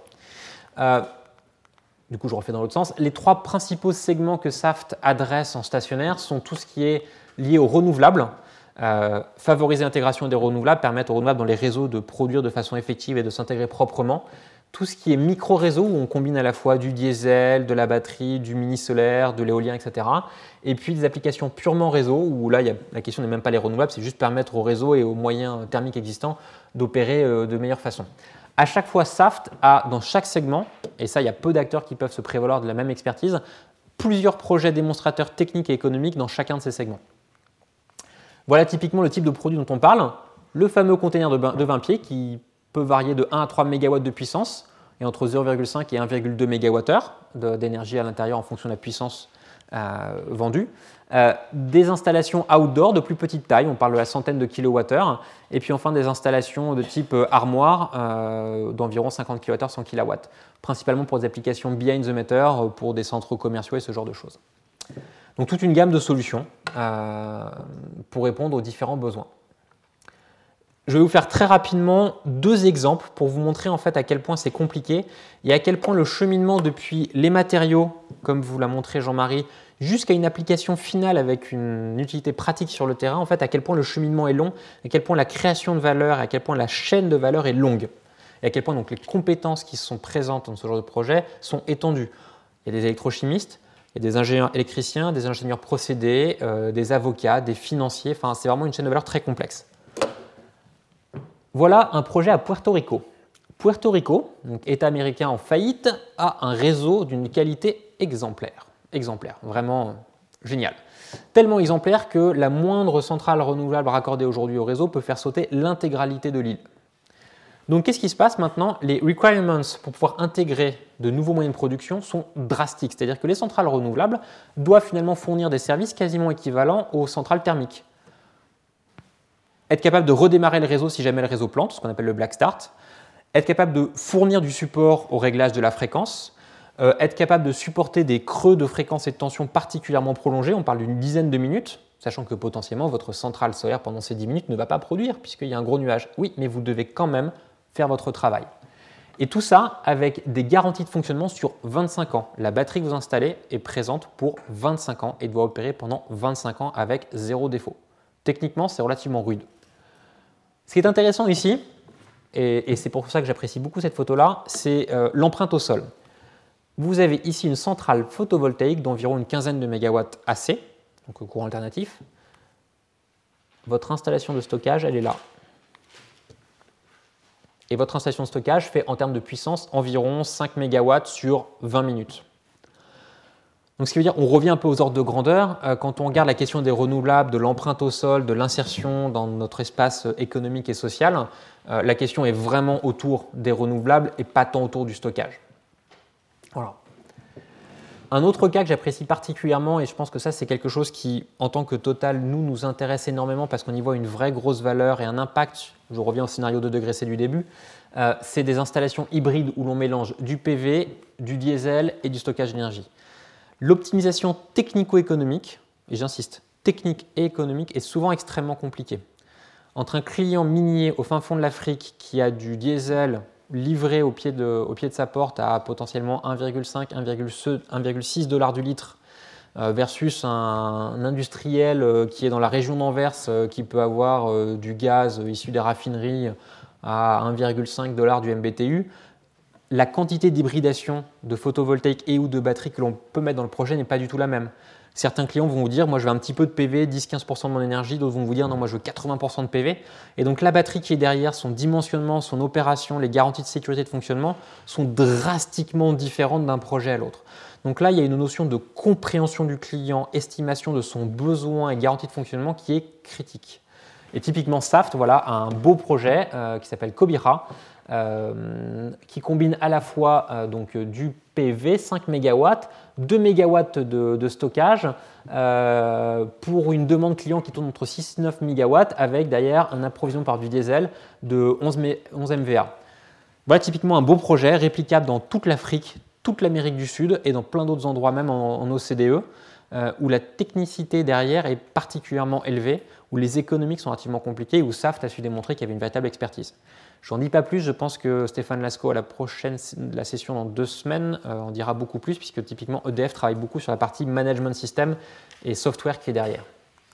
Du coup, je refais dans l'autre sens. Les 3 principaux segments que Saft adresse en stationnaire sont tout ce qui est lié aux renouvelables, favoriser l'intégration des renouvelables, permettre aux renouvelables dans les réseaux de produire de façon effective et de s'intégrer proprement. Tout ce qui est micro-réseau, où on combine à la fois du diesel, de la batterie, du mini-solaire, de l'éolien, etc. Et puis des applications purement réseau, où là, la question n'est même pas les renouvelables, c'est juste permettre au réseau et aux moyens thermiques existants d'opérer de meilleure façon. À chaque fois, Saft a dans chaque segment, et ça, il y a peu d'acteurs qui peuvent se prévaloir de la même expertise, plusieurs projets démonstrateurs techniques et économiques dans chacun de ces segments. Voilà typiquement le type de produit dont on parle. Le fameux container de 20 pieds qui peut varier de 1 à 3 MW de puissance et entre 0,5 et 1,2 MWh d'énergie à l'intérieur en fonction de la puissance vendue. Des installations outdoor de plus petite taille, on parle de la centaine de kilowattheures, et puis enfin des installations de type armoire d'environ 50 kWh, 100 kW, principalement pour des applications behind the meter, pour des centres commerciaux et ce genre de choses. Donc toute une gamme de solutions pour répondre aux différents besoins. Je vais vous faire très rapidement 2 exemples pour vous montrer en fait à quel point c'est compliqué et à quel point le cheminement depuis les matériaux, comme vous l'a montré Jean-Marie, jusqu'à une application finale avec une utilité pratique sur le terrain, en fait à quel point le cheminement est long, à quel point la création de valeur, à quel point la chaîne de valeur est longue et à quel point donc, les compétences qui sont présentes dans ce genre de projet sont étendues. Il y a des électrochimistes, il y a des ingénieurs électriciens, des ingénieurs procédés, des avocats, des financiers, enfin c'est vraiment une chaîne de valeur très complexe. Voilà un projet à Puerto Rico. Puerto Rico, donc État américain en faillite, a un réseau d'une qualité exemplaire. Vraiment génial. Tellement exemplaire que la moindre centrale renouvelable raccordée aujourd'hui au réseau peut faire sauter l'intégralité de l'île. Donc qu'est-ce qui se passe maintenant? Les requirements pour pouvoir intégrer de nouveaux moyens de production sont drastiques. C'est-à-dire que les centrales renouvelables doivent finalement fournir des services quasiment équivalents aux centrales thermiques. être capable de redémarrer le réseau si jamais le réseau plante, ce qu'on appelle le black start, être capable de fournir du support au réglage de la fréquence, être capable de supporter des creux de fréquence et de tension particulièrement prolongés, on parle d'une dizaine de minutes, sachant que potentiellement votre centrale solaire pendant ces 10 minutes ne va pas produire puisqu'il y a un gros nuage. Oui, mais vous devez quand même faire votre travail. Et tout ça avec des garanties de fonctionnement sur 25 ans. La batterie que vous installez est présente pour 25 ans et doit opérer pendant 25 ans avec 0 défaut. Techniquement, c'est relativement rude. Ce qui est intéressant ici, et c'est pour ça que j'apprécie beaucoup cette photo-là, c'est l'empreinte au sol. Vous avez ici une centrale photovoltaïque d'environ une quinzaine de mégawatts AC, donc au courant alternatif. Votre installation de stockage, elle est là. Et votre installation de stockage fait en termes de puissance environ 5 mégawatts sur 20 minutes. Donc ce qui veut dire, on revient un peu aux ordres de grandeur. Quand on regarde la question des renouvelables, de l'empreinte au sol, de l'insertion dans notre espace économique et social, la question est vraiment autour des renouvelables et pas tant autour du stockage. Voilà. Un autre cas que j'apprécie particulièrement, et je pense que ça c'est quelque chose qui, en tant que Total, nous intéresse énormément parce qu'on y voit une vraie grosse valeur et un impact, je reviens au scénario 2 degrés C du début, c'est des installations hybrides où l'on mélange du PV, du diesel et du stockage d'énergie. L'optimisation technico-économique, et j'insiste, technique et économique, est souvent extrêmement compliquée. Entre un client minier au fin fond de l'Afrique qui a du diesel livré au pied de sa porte à potentiellement 1,5, 1,6 $ du litre versus un industriel qui est dans la région d'Anvers qui peut avoir du gaz issu des raffineries à 1,5 $ du MBTU, la quantité d'hybridation de photovoltaïque et ou de batterie que l'on peut mettre dans le projet n'est pas du tout la même. Certains clients vont vous dire, moi je veux un petit peu de PV, 10-15% de mon énergie, d'autres vont vous dire, non, moi je veux 80% de PV. Et donc la batterie qui est derrière, son dimensionnement, son opération, les garanties de sécurité de fonctionnement sont drastiquement différentes d'un projet à l'autre. Donc là, il y a une notion de compréhension du client, estimation de son besoin et garantie de fonctionnement qui est critique. Et typiquement Saft, voilà, a un beau projet qui s'appelle Kobira, qui combine à la fois du PV, 5 MW, 2 MW de stockage pour une demande client qui tourne entre 6 et 9 MW avec derrière un approvisionnement par du diesel de 11 MVA. Voilà typiquement un beau projet réplicable dans toute l'Afrique, toute l'Amérique du Sud et dans plein d'autres endroits, même en OCDE, où la technicité derrière est particulièrement élevée, où les économiques sont relativement compliquées, où Saft a su démontrer qu'il y avait une véritable expertise. Je n'en dis pas plus, je pense que Stéphane Lascaux, à la session dans 2 semaines, en dira beaucoup plus, puisque typiquement EDF travaille beaucoup sur la partie management system et software qui est derrière.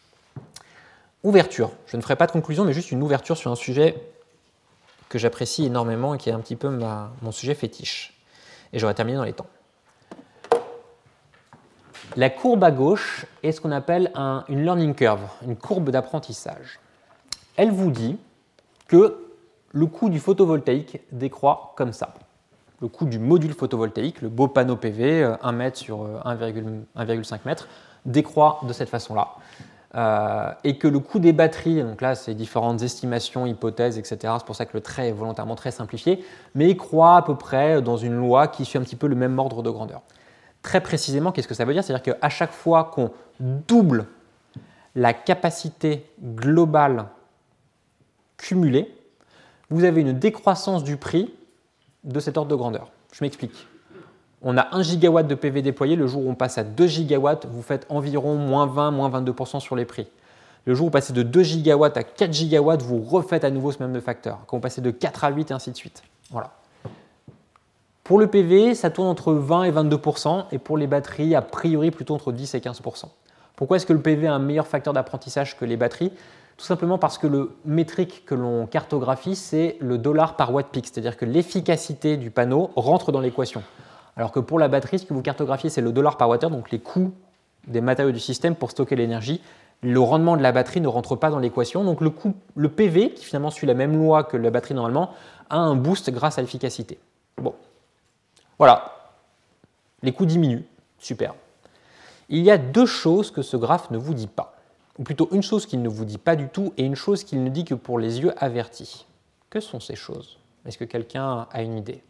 Ouverture. Je ne ferai pas de conclusion, mais juste une ouverture sur un sujet que j'apprécie énormément et qui est un petit peu mon sujet fétiche. Et j'aurai terminé dans les temps. La courbe à gauche est ce qu'on appelle une learning curve, une courbe d'apprentissage. Elle vous dit que le coût du photovoltaïque décroît comme ça. Le coût du module photovoltaïque, le beau panneau PV, 1 mètre sur 1,5 mètre, décroît de cette façon-là. Et que le coût des batteries, donc là c'est différentes estimations, hypothèses, etc. C'est pour ça que le trait est volontairement très simplifié, mais croît à peu près dans une loi qui suit un petit peu le même ordre de grandeur. Très précisément, qu'est-ce que ça veut dire? C'est-à-dire qu'à chaque fois qu'on double la capacité globale cumulée, vous avez une décroissance du prix de cet ordre de grandeur. Je m'explique. On a 1 gigawatt de PV déployé, le jour où on passe à 2 gigawatts, vous faites environ moins 20, moins 22% sur les prix. Le jour où vous passez de 2 gigawatts à 4 gigawatts, vous refaites à nouveau ce même facteur. Quand vous passez de 4 à 8 et ainsi de suite. Voilà. Pour le PV, ça tourne entre 20 et 22%, et pour les batteries, a priori plutôt entre 10 et 15%. Pourquoi est-ce que le PV a un meilleur facteur d'apprentissage que les batteries? Tout simplement parce que le métrique que l'on cartographie, c'est le dollar par watt-peak, c'est-à-dire que l'efficacité du panneau rentre dans l'équation. Alors que pour la batterie, ce que vous cartographiez, c'est le dollar par wattheure, donc les coûts des matériaux du système pour stocker l'énergie. Le rendement de la batterie ne rentre pas dans l'équation, donc le PV, qui finalement suit la même loi que la batterie normalement, a un boost grâce à l'efficacité. Bon, voilà, les coûts diminuent, super. Il y a 2 choses que ce graphe ne vous dit pas, ou plutôt une chose qu'il ne vous dit pas du tout et une chose qu'il ne dit que pour les yeux avertis. Que sont ces choses? Est-ce que quelqu'un a une idée?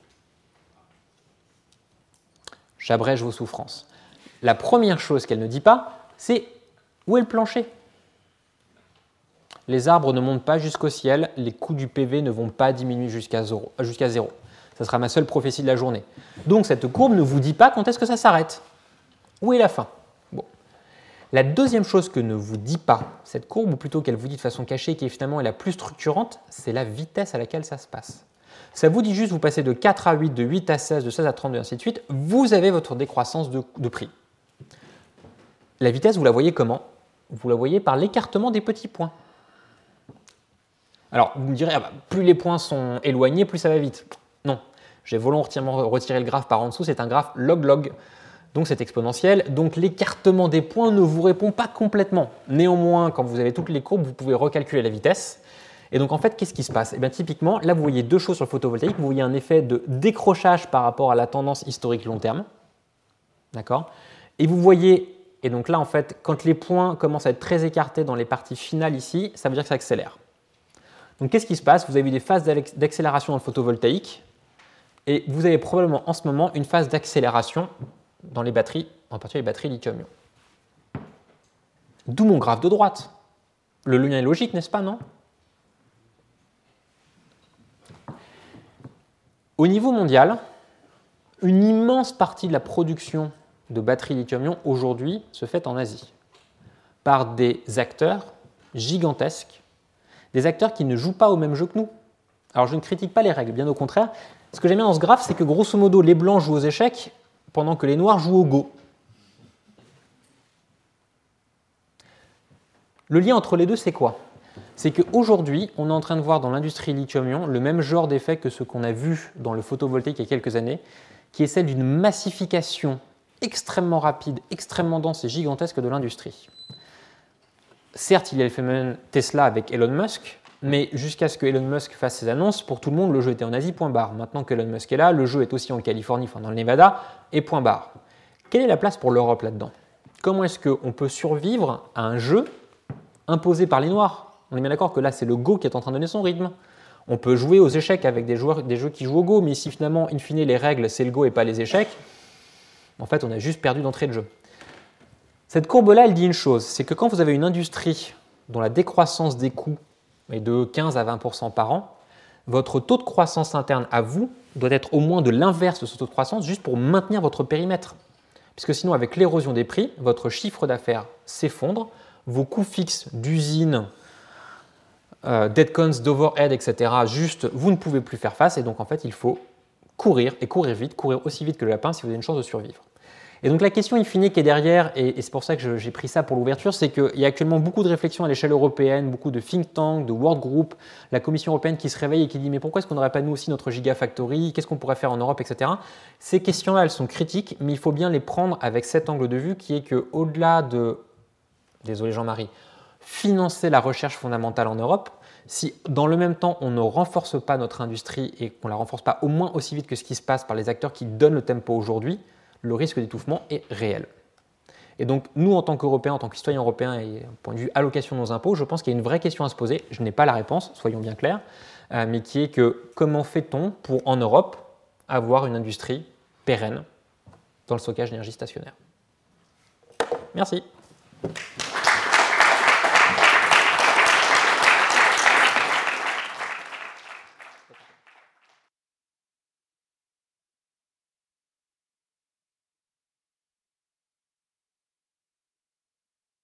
J'abrège vos souffrances. La première chose qu'elle ne dit pas, c'est où est le plancher? les arbres ne montent pas jusqu'au ciel, les coûts du PV ne vont pas diminuer jusqu'à zéro. Ça sera ma seule prophétie de la journée. Donc cette courbe ne vous dit pas quand est-ce que ça s'arrête. Où est la fin? Bon. La deuxième chose que ne vous dit pas cette courbe, ou plutôt qu'elle vous dit de façon cachée, qui finalement est la plus structurante, c'est la vitesse à laquelle ça se passe. Ça vous dit juste, vous passez de 4 à 8, de 8 à 16, de 16 à 32, ainsi de suite, vous avez votre décroissance de prix. La vitesse, vous la voyez comment? Vous la voyez par l'écartement des petits points. Alors, vous me direz, plus les points sont éloignés, plus ça va vite. Non, j'ai volontairement retiré le graphe par en dessous, c'est un graphe log-log. Donc c'est exponentiel, donc l'écartement des points ne vous répond pas complètement. Néanmoins, quand vous avez toutes les courbes, vous pouvez recalculer la vitesse. Et donc en fait, qu'est-ce qui se passe? Bien, typiquement, là vous voyez deux choses sur le photovoltaïque. Vous voyez un effet de décrochage par rapport à la tendance historique long terme. D'accord? Et vous voyez, et donc là en fait, quand les points commencent à être très écartés dans les parties finales ici, ça veut dire que ça accélère. Donc qu'est-ce qui se passe? Vous avez des phases d'accélération dans le photovoltaïque et vous avez probablement en ce moment une phase d'accélération dans les batteries, en particulier les batteries lithium-ion. D'où mon graphe de droite. Le lien est logique, n'est-ce pas, non? Au niveau mondial, une immense partie de la production de batteries lithium-ion aujourd'hui se fait en Asie, par des acteurs gigantesques, des acteurs qui ne jouent pas au même jeu que nous. Alors je ne critique pas les règles, bien au contraire. Ce que j'aime bien dans ce graphe, c'est que grosso modo, les blancs jouent aux échecs, pendant que les noirs jouent au Go. Le lien entre les deux, c'est quoi? C'est qu'aujourd'hui, on est en train de voir dans l'industrie lithium-ion le même genre d'effet que ce qu'on a vu dans le photovoltaïque il y a quelques années, qui est celle d'une massification extrêmement rapide, extrêmement dense et gigantesque de l'industrie. Certes, il y a le phénomène Tesla avec Elon Musk, mais jusqu'à ce que Elon Musk fasse ses annonces, pour tout le monde, le jeu était en Asie, point barre. Maintenant qu'Elon Musk est là, le jeu est aussi en Californie, enfin dans le Nevada, et point barre. Quelle est la place pour l'Europe là-dedans? Comment est-ce qu'on peut survivre à un jeu imposé par les Noirs? On est bien d'accord que là, c'est le Go qui est en train de donner son rythme. On peut jouer aux échecs avec des jeux qui jouent au Go, mais si finalement, in fine, les règles, c'est le Go et pas les échecs, en fait, on a juste perdu d'entrée de jeu. Cette courbe-là, elle dit une chose, c'est que quand vous avez une industrie dont la décroissance des coûts est de 15 à 20% par an, votre taux de croissance interne à vous doit être au moins de l'inverse de ce taux de croissance juste pour maintenir votre périmètre. Puisque sinon, avec l'érosion des prix, votre chiffre d'affaires s'effondre, vos coûts fixes d'usine, deadcons, d'overhead, etc., juste, vous ne pouvez plus faire face et donc en fait, il faut courir et courir vite, courir aussi vite que le lapin si vous avez une chance de survivre. Et donc la question in fine qui est derrière, et c'est pour ça que j'ai pris ça pour l'ouverture, c'est qu'il y a actuellement beaucoup de réflexions à l'échelle européenne, beaucoup de think tanks, de world group, la Commission européenne qui se réveille et qui dit mais pourquoi est-ce qu'on n'aurait pas nous aussi notre gigafactory, qu'est-ce qu'on pourrait faire en Europe, etc. Ces questions-là, elles sont critiques, mais il faut bien les prendre avec cet angle de vue qui est qu'au-delà de, désolé Jean-Marie, financer la recherche fondamentale en Europe, si dans le même temps on ne renforce pas notre industrie et qu'on ne la renforce pas au moins aussi vite que ce qui se passe par les acteurs qui donnent le tempo aujourd'hui, le risque d'étouffement est réel. Et donc, nous, en tant qu'Européens, en tant que citoyens européens et d'un point de vue allocation de nos impôts, je pense qu'il y a une vraie question à se poser. Je n'ai pas la réponse, soyons bien clairs, mais qui est que comment fait-on pour, en Europe, avoir une industrie pérenne dans le stockage d'énergie stationnaire? Merci.